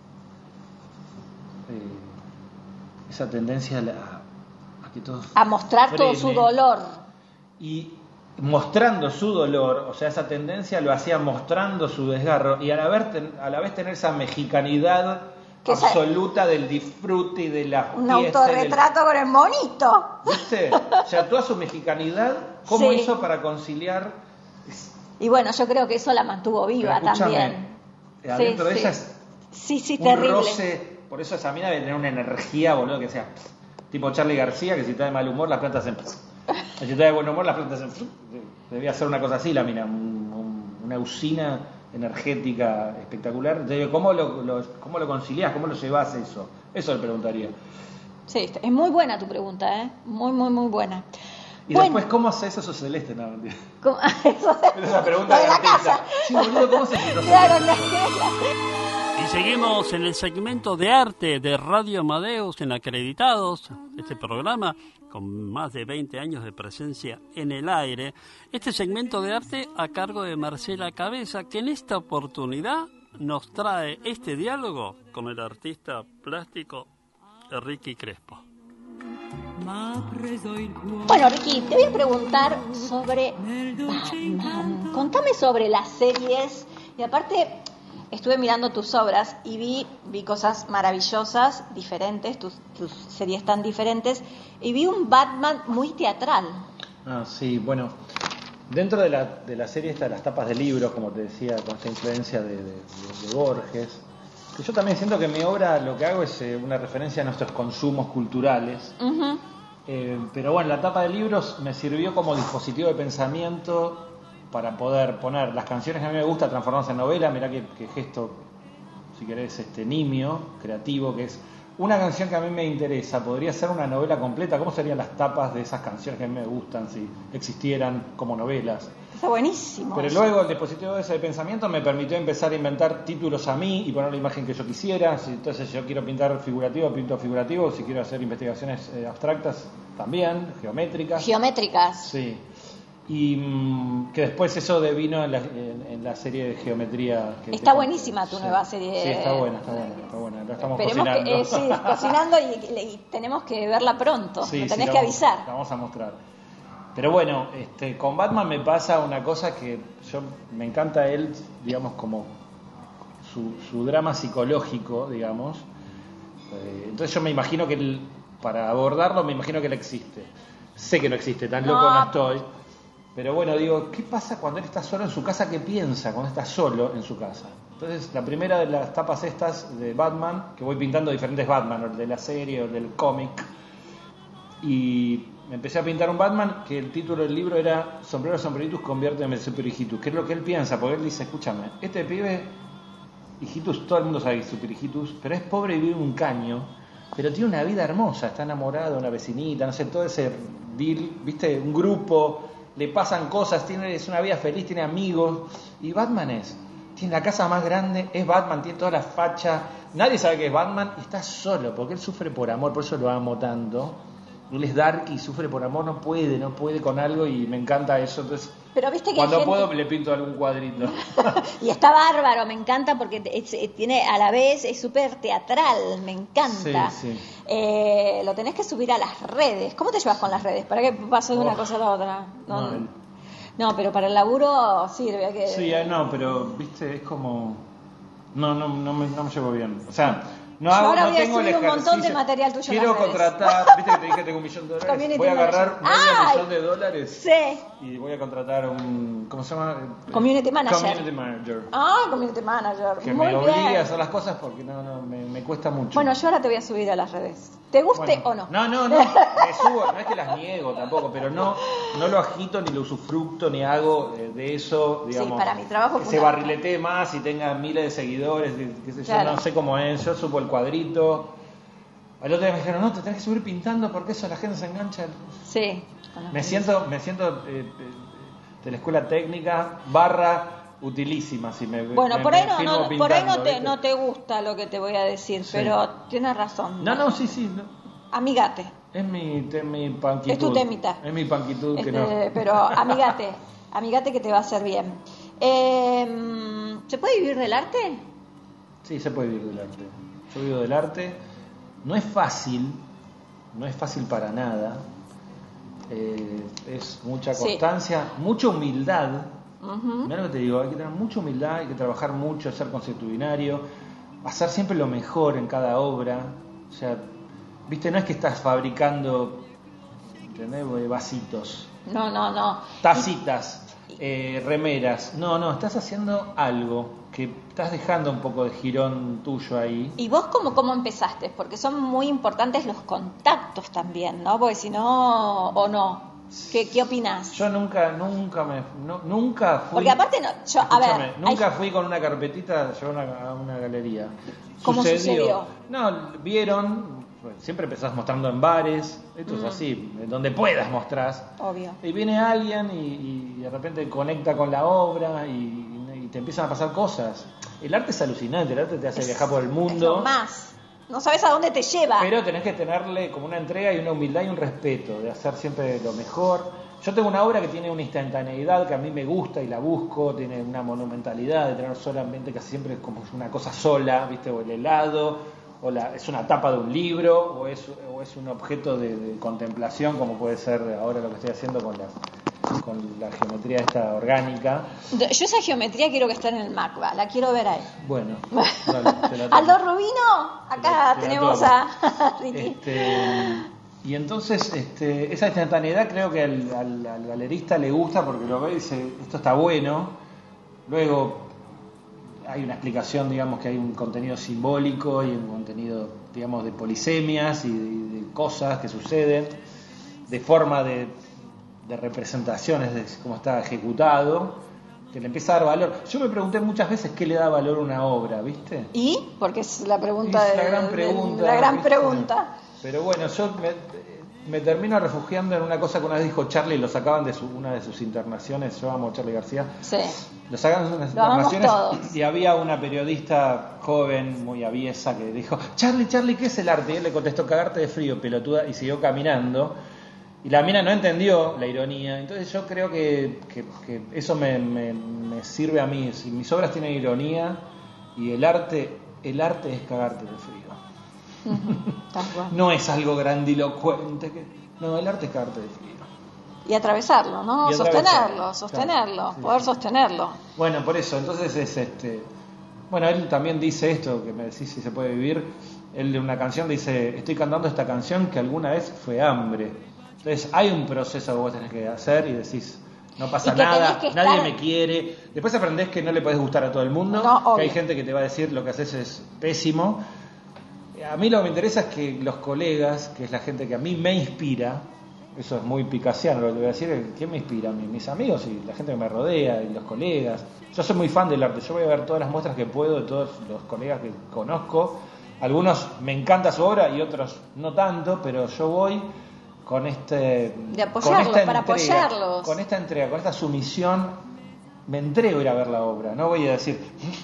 eh, esa tendencia a, la- a que todo A mostrar todo su frene. dolor. Y mostrando su dolor, o sea, esa tendencia lo hacía mostrando su desgarro y a la vez, ten- a la vez tener esa mexicanidad Que absoluta del disfrute y de la un fiesta. autorretrato Del... con el monito. ¿Viste? O sea, toda su mexicanidad, ¿cómo Sí. hizo para conciliar? Y bueno, yo creo que eso la mantuvo viva Pero escúchame, también. Adentro Sí, de sí. ella es Sí, sí, un terrible. roce. Por eso esa mina debe tener una energía, boludo, que sea tipo Charly García, que si está de mal humor, las plantas hacen... Y si está de buen humor, las plantas hacen... Debía ser una cosa así la mina, un, un, una usina energética espectacular. Entonces, digo, ¿cómo lo, lo, cómo lo conciliás? ¿Cómo lo llevas eso? Eso le preguntaría. Sí, es muy buena tu pregunta, ¿eh? Muy, muy, muy buena. Y bueno, después, ¿cómo haces eso celeste? No, mentira. ¿cómo? Eso Esa es la pregunta lo de de la artista. casa. Sí, boludo, ¿cómo se hizo? Claro, la- Y seguimos en el segmento de arte de Radio Amadeus en Acreditados, este programa con más de veinte años de presencia en el aire. Este segmento de arte a cargo de Marcela Cabeza, que en esta oportunidad nos trae este diálogo con el artista plástico Ricky Crespo. Bueno, Ricky, te voy a preguntar sobre Batman. Contame sobre las series. Y aparte, estuve mirando tus obras y vi, vi cosas maravillosas, diferentes, tus, tus series tan diferentes, y vi un Batman muy teatral. Ah, sí, bueno. Dentro de la, de la serie está las tapas de libros, como te decía, con esta influencia de, de, de, de Borges. Que yo también siento que en mi obra lo que hago es eh, una referencia a nuestros consumos culturales. Uh-huh. Eh, pero bueno, la tapa de libros me sirvió como dispositivo de pensamiento para poder poner las canciones que a mí me gusta transformarse en novela. Mirá qué, qué gesto, si querés, este nimio, creativo, que es una canción que a mí me interesa. Podría ser una novela completa. ¿Cómo serían las tapas de esas canciones que a mí me gustan si existieran como novelas? Está buenísimo. Pero eso. luego el dispositivo ese de pensamiento me permitió empezar a inventar títulos a mí y poner la imagen que yo quisiera. Si entonces yo quiero pintar figurativo, pinto figurativo. Si quiero hacer investigaciones eh, abstractas, también, geométricas. Geométricas. Sí. Y mmm, que después eso devino en la, en, en la serie de geometría. Que Está te- buenísima tu sí. nueva serie. Sí, está buena, está buena, está buena. La estamos Esperemos cocinando. que, eh, sí, cocinando y, y tenemos que verla pronto. Sí, Lo sí, tenés la que vamos- avisar. la vamos a mostrar. Pero bueno, este, con Batman me pasa una cosa que yo me encanta él, digamos, como su, su drama psicológico, digamos. Eh, entonces yo me imagino que él, para abordarlo, me imagino que él existe. Sé que no existe, tan loco No. no estoy. Pero bueno, digo, ¿qué pasa cuando él está solo en su casa? ¿Qué piensa cuando está solo en su casa? Entonces, la primera de las tapas estas de Batman, que voy pintando diferentes Batman, el de la serie o el del cómic, y me empecé a pintar un Batman que el título del libro era Sombrero, sombreritus, conviérteme en super hijitus, que es lo que él piensa, porque él dice, escúchame, este pibe, hijitus, todo el mundo sabe que es super hijitus, pero es pobre y vive en un caño, pero tiene una vida hermosa, está enamorado de una vecinita, no sé, todo ese deal, viste, un grupo, le pasan cosas, tiene, es una vida feliz, tiene amigos, y Batman es, tiene la casa más grande, es Batman, tiene toda la facha, nadie sabe que es Batman, y está solo, porque él sufre por amor, por eso lo amo tanto. Él es dark y sufre por amor, no puede, no puede con algo y me encanta eso. Entonces, Pero viste que cuando hay gente- puedo le pinto algún cuadrito. Y está bárbaro, me encanta porque es- eh, tiene a la vez, es súper teatral, me encanta. Sí, sí. Eh, lo tenés que subir a las redes. ¿Cómo te llevas con las redes? ¿Para qué paso de una Oh. cosa a la otra? No, No, no, pero para el laburo sirve. Hay que... Sí, eh, no, pero viste, es como... No, no, no, me, no me llevo bien. O sea, no Yo hago, ahora no voy a tengo el subir un montón de ejercicio. material tuyo en Quiero las redes. contratar, viste que te dije que tengo un millón de dólares. Community Voy a agarrar manager. medio ¡Ay! millón de dólares Sí. y voy a contratar un... ¿Cómo se llama? Community manager. Community manager. Ah, community manager. Que Muy me obligue bien. a hacer las cosas porque no, no, me, me cuesta mucho. Bueno, yo ahora te voy a subir a las redes. ¿Te guste Bueno, o no? No, no, no, me subo, no es que las niego tampoco, pero no, no lo agito ni lo usufructo ni hago eh, de eso, digamos, para mi trabajo que es se una- barriletee más y tenga miles de seguidores, de- qué sé Claro. yo, no sé cómo es, yo subo el cuadrito. Al otro día me dijeron, no, te tenés que subir pintando porque eso la gente se engancha. Sí. con las Me redes. siento, me siento eh, eh, de la escuela técnica barra utilísima, si me Bueno, me- por ahí me no, filmo no, por ahí no pintando, te, ¿viste? no te gusta lo que te voy a decir, Sí. pero tienes razón. No, no, sí, sí, no. Amigate. Es mi, es mi panquitud. Es tu temita. Es mi panquitud que Este, no. Pero amigate, amigate que te va a hacer bien. Eh, ¿Se puede vivir del arte? Sí, se puede vivir del arte. Yo vivo del arte. No es fácil, no es fácil para nada. Eh, es mucha Sí. constancia, mucha humildad. Ujú. Mirá lo que te digo, hay que tener mucha humildad, hay que trabajar mucho, ser consuetudinario. hacer siempre lo mejor en cada obra. O sea, viste, no es que estás fabricando, ¿entendés? Vasitos, No, no, no. tacitas, eh, remeras. No, no, estás haciendo algo que estás dejando un poco de jirón tuyo ahí. ¿Y vos cómo, cómo empezaste? Porque son muy importantes los contactos también, ¿no? Porque si no, o no. ¿Qué, qué opinás? Yo nunca, nunca me, no, nunca fui. Porque aparte, no, yo, a ver. Escúchame, nunca hay- fui con una carpetita a llevar una- a una galería. ¿Cómo sucedió? No, vieron, siempre empezás mostrando en bares, esto es Mm. así, donde puedas mostrás. Obvio. Y viene alguien y, y de repente conecta con la obra y, y te empiezan a pasar cosas. El arte es alucinante, el arte te hace Es- viajar por el Es mundo. lo más. No sabes a dónde te lleva. Pero tenés que tenerle como una entrega y una humildad y un respeto, de hacer siempre lo mejor. Yo tengo una obra que tiene una instantaneidad que a mí me gusta y la busco, tiene una monumentalidad de tener solamente casi siempre como una cosa sola, ¿viste? O el helado, o la, es una tapa de un libro, o es, o es un objeto de, de contemplación, como puede ser ahora lo que estoy haciendo con la, con la geometría esta orgánica. Yo esa geometría quiero que esté en el MACBA, la quiero ver ahí. Bueno, dale, te la tomo. Aldo Rubino, acá Te la- te la tenemos tomo. a Ricky. Este, y entonces este, esa instantaneidad creo que al, al- al galerista le gusta porque lo ve y dice, esto está bueno. Luego hay una explicación, digamos, que hay un contenido simbólico y un contenido, digamos, de polisemias y de, de cosas que suceden, de forma de, de representaciones de cómo está ejecutado, que le empieza a dar valor. Yo me pregunté muchas veces qué le da valor a una obra, ¿viste? ¿Y? Porque es la pregunta Es la de- gran de- pregunta, la gran ¿viste? pregunta. Pero bueno, yo me, me termino refugiando en una cosa que una vez dijo Charlie, lo sacaban de su, una de sus internaciones, yo amo a Charlie García, Sí. lo sacaban de unas Lo amamos internaciones todos. y había una periodista joven, muy aviesa, que dijo, Charlie, Charlie, ¿qué es el arte? Y él le contestó, cagarte de frío, pelotuda, y siguió caminando. Y la mina no entendió la ironía, entonces yo creo que, que, que eso me, me, me sirve a mí. Si mis obras tienen ironía y el arte, el arte es cagarte de frío. Tal cual. No es algo grandilocuente, que, no, el arte es cagarte de frío. Y atravesarlo, ¿no? Y Sostenerlo, atravesarlo, sostenerlo, claro, sí. poder sostenerlo. Bueno, por eso, entonces es este. Bueno, él también dice esto, que me decís si se puede vivir. Él de una canción dice, estoy cantando esta canción que alguna vez fue hambre. Entonces hay un proceso que vos tenés que hacer y decís, no pasa Y que nada, tenés que nadie estar- me quiere. Después aprendés que no le podés gustar a todo el mundo, No, obvio. que hay gente que te va a decir lo que haces es pésimo. A mí lo que me interesa es que los colegas, que es la gente que a mí me inspira, eso es muy picasiano lo que te voy a decir, ¿quién me inspira? Mis, mis amigos y la gente que me rodea y los colegas. Yo soy muy fan del arte, yo voy a ver todas las muestras que puedo de todos los colegas que conozco. Algunos me encanta su obra y otros no tanto, pero yo voy con este De con apoyarlos, esta para entrega, apoyarlos. con esta entrega, con esta sumisión, me entrego a ir a ver la obra. No voy a decir,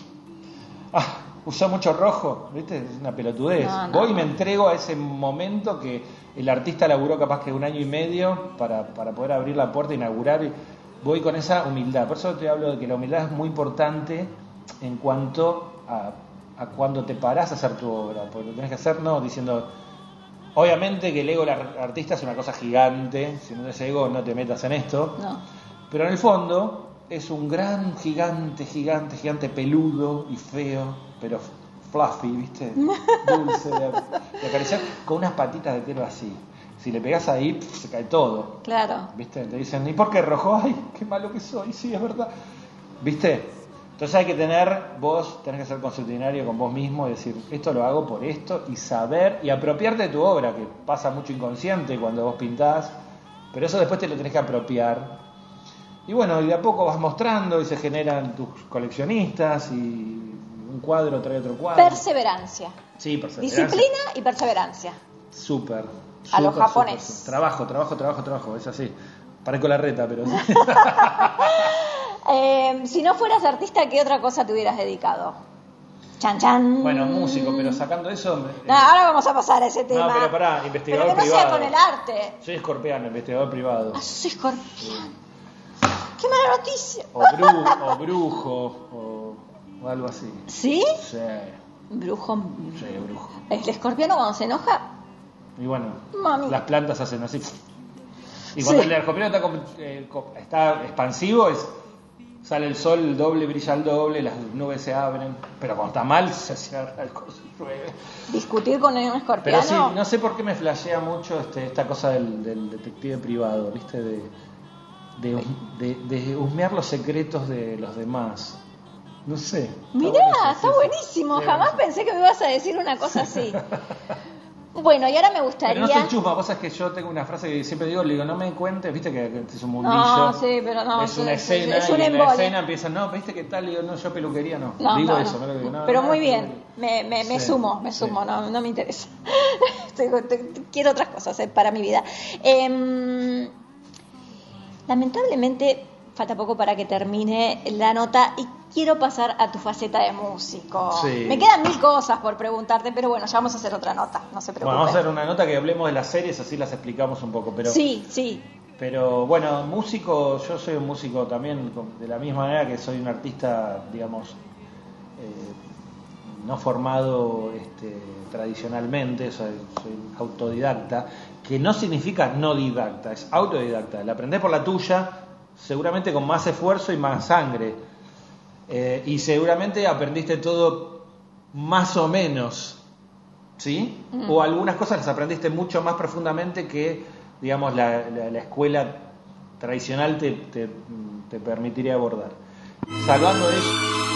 ah, usó mucho rojo, ¿viste? Es una pelotudez. No, no, voy y me no. entrego a ese momento que el artista laburó capaz que un año y medio para, para poder abrir la puerta e inaugurar. Y voy con esa humildad. Por eso te hablo de que la humildad es muy importante en cuanto a, a cuando te parás a hacer tu obra. Porque lo tenés que hacer no diciendo... Obviamente que el ego del ar- artista es una cosa gigante. Si no tienes ego, no te metas en esto. No. Pero en el fondo es un gran gigante, gigante, gigante peludo y feo, pero fluffy, ¿viste? Dulce de, de acariciar, con unas patitas de pelo así. Si le pegás ahí, pf, se cae todo. Claro. ¿Viste? Te dicen, ¿y por qué rojo? Ay, qué malo que soy, sí, es verdad. ¿Viste? Entonces hay que tener, vos tenés que ser consultinario con vos mismo y decir, esto lo hago por esto, y saber, y apropiarte de tu obra, que pasa mucho inconsciente cuando vos pintás, pero eso después te lo tenés que apropiar. Y bueno, y de a poco vas mostrando y se generan tus coleccionistas y un cuadro trae otro cuadro. Perseverancia. Sí, perseverancia. Disciplina y perseverancia. Súper. A los súper, japoneses. súper, súper. Trabajo, trabajo, trabajo, trabajo, es así. Parezco la reta, pero... Eh, si no fueras artista, ¿qué otra cosa te hubieras dedicado? Chan, chan. Bueno, músico, pero sacando eso... No, ahora vamos a pasar a ese tema. No, pero pará, investigador Pero que no privado. sea con el arte. Soy escorpiano, investigador privado. Ah, sos escorpión. Qué mala noticia. O, bru- o brujo, o, o algo así. ¿Sí? Sí, Brujo. sí, brujo. El escorpiano cuando se enoja. Y bueno, Mami. las plantas hacen así. Y cuando Sí. el escorpiano está, com- eh, co- está expansivo, es Sale el sol, el doble, brilla el doble, las nubes se abren, pero cuando está mal se cierra el coso y llueve. Discutir con un escorpiano. Pero sí, no sé por qué me flashea mucho este, esta cosa del, del detective privado, ¿viste? De, de, de, de husmear los secretos de los demás. No sé. Mirá, está buenísimo. Jamás pensé que me ibas a decir una cosa así. Bueno, y ahora me gustaría... Pero no soy chusma, vos es que yo tengo una frase que siempre digo, le digo, no me cuentes, viste que es un mundillo. No, sí, pero no. Es una es, escena, es un y en embole. la escena empiezan, no, viste que tal, digo, no, yo peluquería no. No, digo no, eso, no. no lo digo. No, pero no, muy no, bien, no, me, me, me sí, sumo, me sí. sumo, no, no me interesa. Estoy- te- te- quiero otras cosas eh, para mi vida. Eh, lamentablemente, falta poco para que termine la nota y quiero pasar a tu faceta de músico. Sí. Me quedan mil cosas por preguntarte, pero bueno, ya vamos a hacer otra nota, no se preocupen. Bueno, vamos a hacer una nota que hablemos de las series, así las explicamos un poco. Pero, Sí, sí. pero bueno, músico, yo soy un músico también, con- de la misma manera que soy un artista, digamos, eh, no formado este, tradicionalmente, soy, soy autodidacta, que no significa no didacta, es autodidacta. La aprendés por la tuya, seguramente con más esfuerzo y más sangre. Eh, y seguramente aprendiste todo más o menos, ¿sí? Mm. O algunas cosas las aprendiste mucho más profundamente que, digamos, la, la, la escuela tradicional te, te, te permitiría abordar. Salvando eso.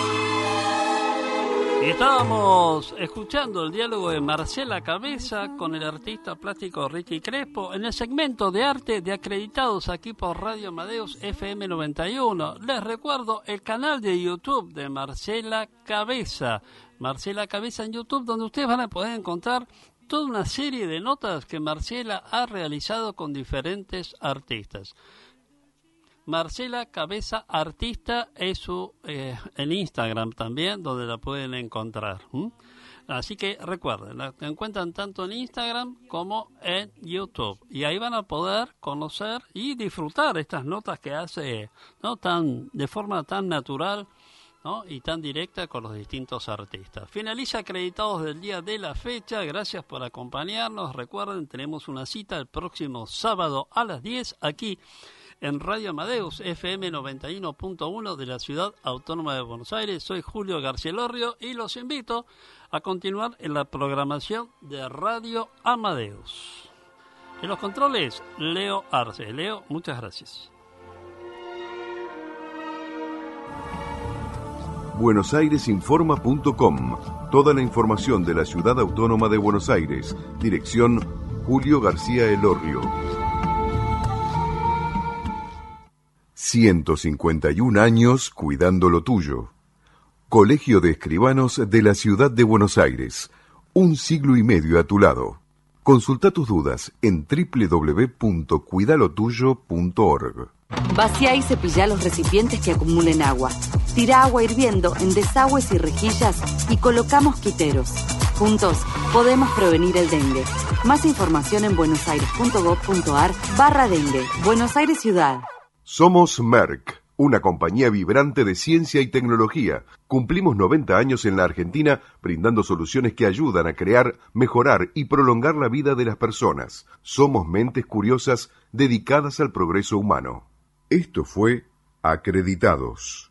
Y estábamos escuchando el diálogo de Marcela Cabeza con el artista plástico Ricky Crespo en el segmento de arte de acreditados aquí por Radio Amadeus F M noventa y uno. Les recuerdo el canal de YouTube de Marcela Cabeza. Marcela Cabeza en YouTube, donde ustedes van a poder encontrar toda una serie de notas que Marcela ha realizado con diferentes artistas. Marcela Cabeza Artista es su eh, en Instagram también, donde la pueden encontrar. ¿m? Así que recuerden, la encuentran tanto en Instagram como en YouTube. Y ahí van a poder conocer y disfrutar estas notas que hace, ¿no?, tan de forma tan natural, ¿no?, y tan directa con los distintos artistas. Finaliza Acreditados del día de la fecha. Gracias por acompañarnos. Recuerden, tenemos una cita el próximo sábado a las diez aquí en Radio Amadeus F M noventa y uno punto uno de la Ciudad Autónoma de Buenos Aires. Soy Julio Garcielorrio y los invito a continuar en la programación de Radio Amadeus. En los controles, Leo Arce. Leo, muchas gracias. buenosaires.informa punto com. Toda la información de la Ciudad Autónoma de Buenos Aires. Dirección Julio García Elorrio. ciento cincuenta y un años cuidando lo tuyo. Colegio de Escribanos de la Ciudad de Buenos Aires. Un siglo y medio a tu lado. Consulta tus dudas en doble u doble u doble u punto cuidalotuyo punto org. Vacía y cepilla los recipientes que acumulen agua. Tira agua hirviendo en desagües y rejillas y coloca mosquiteros. Juntos podemos prevenir el dengue. Más información en buenosaires.gov.ar barra dengue. Buenos Aires Ciudad. Somos Merck, una compañía vibrante de ciencia y tecnología. Cumplimos noventa años en la Argentina brindando soluciones que ayudan a crear, mejorar y prolongar la vida de las personas. Somos mentes curiosas dedicadas al progreso humano. Esto fue Acreditados.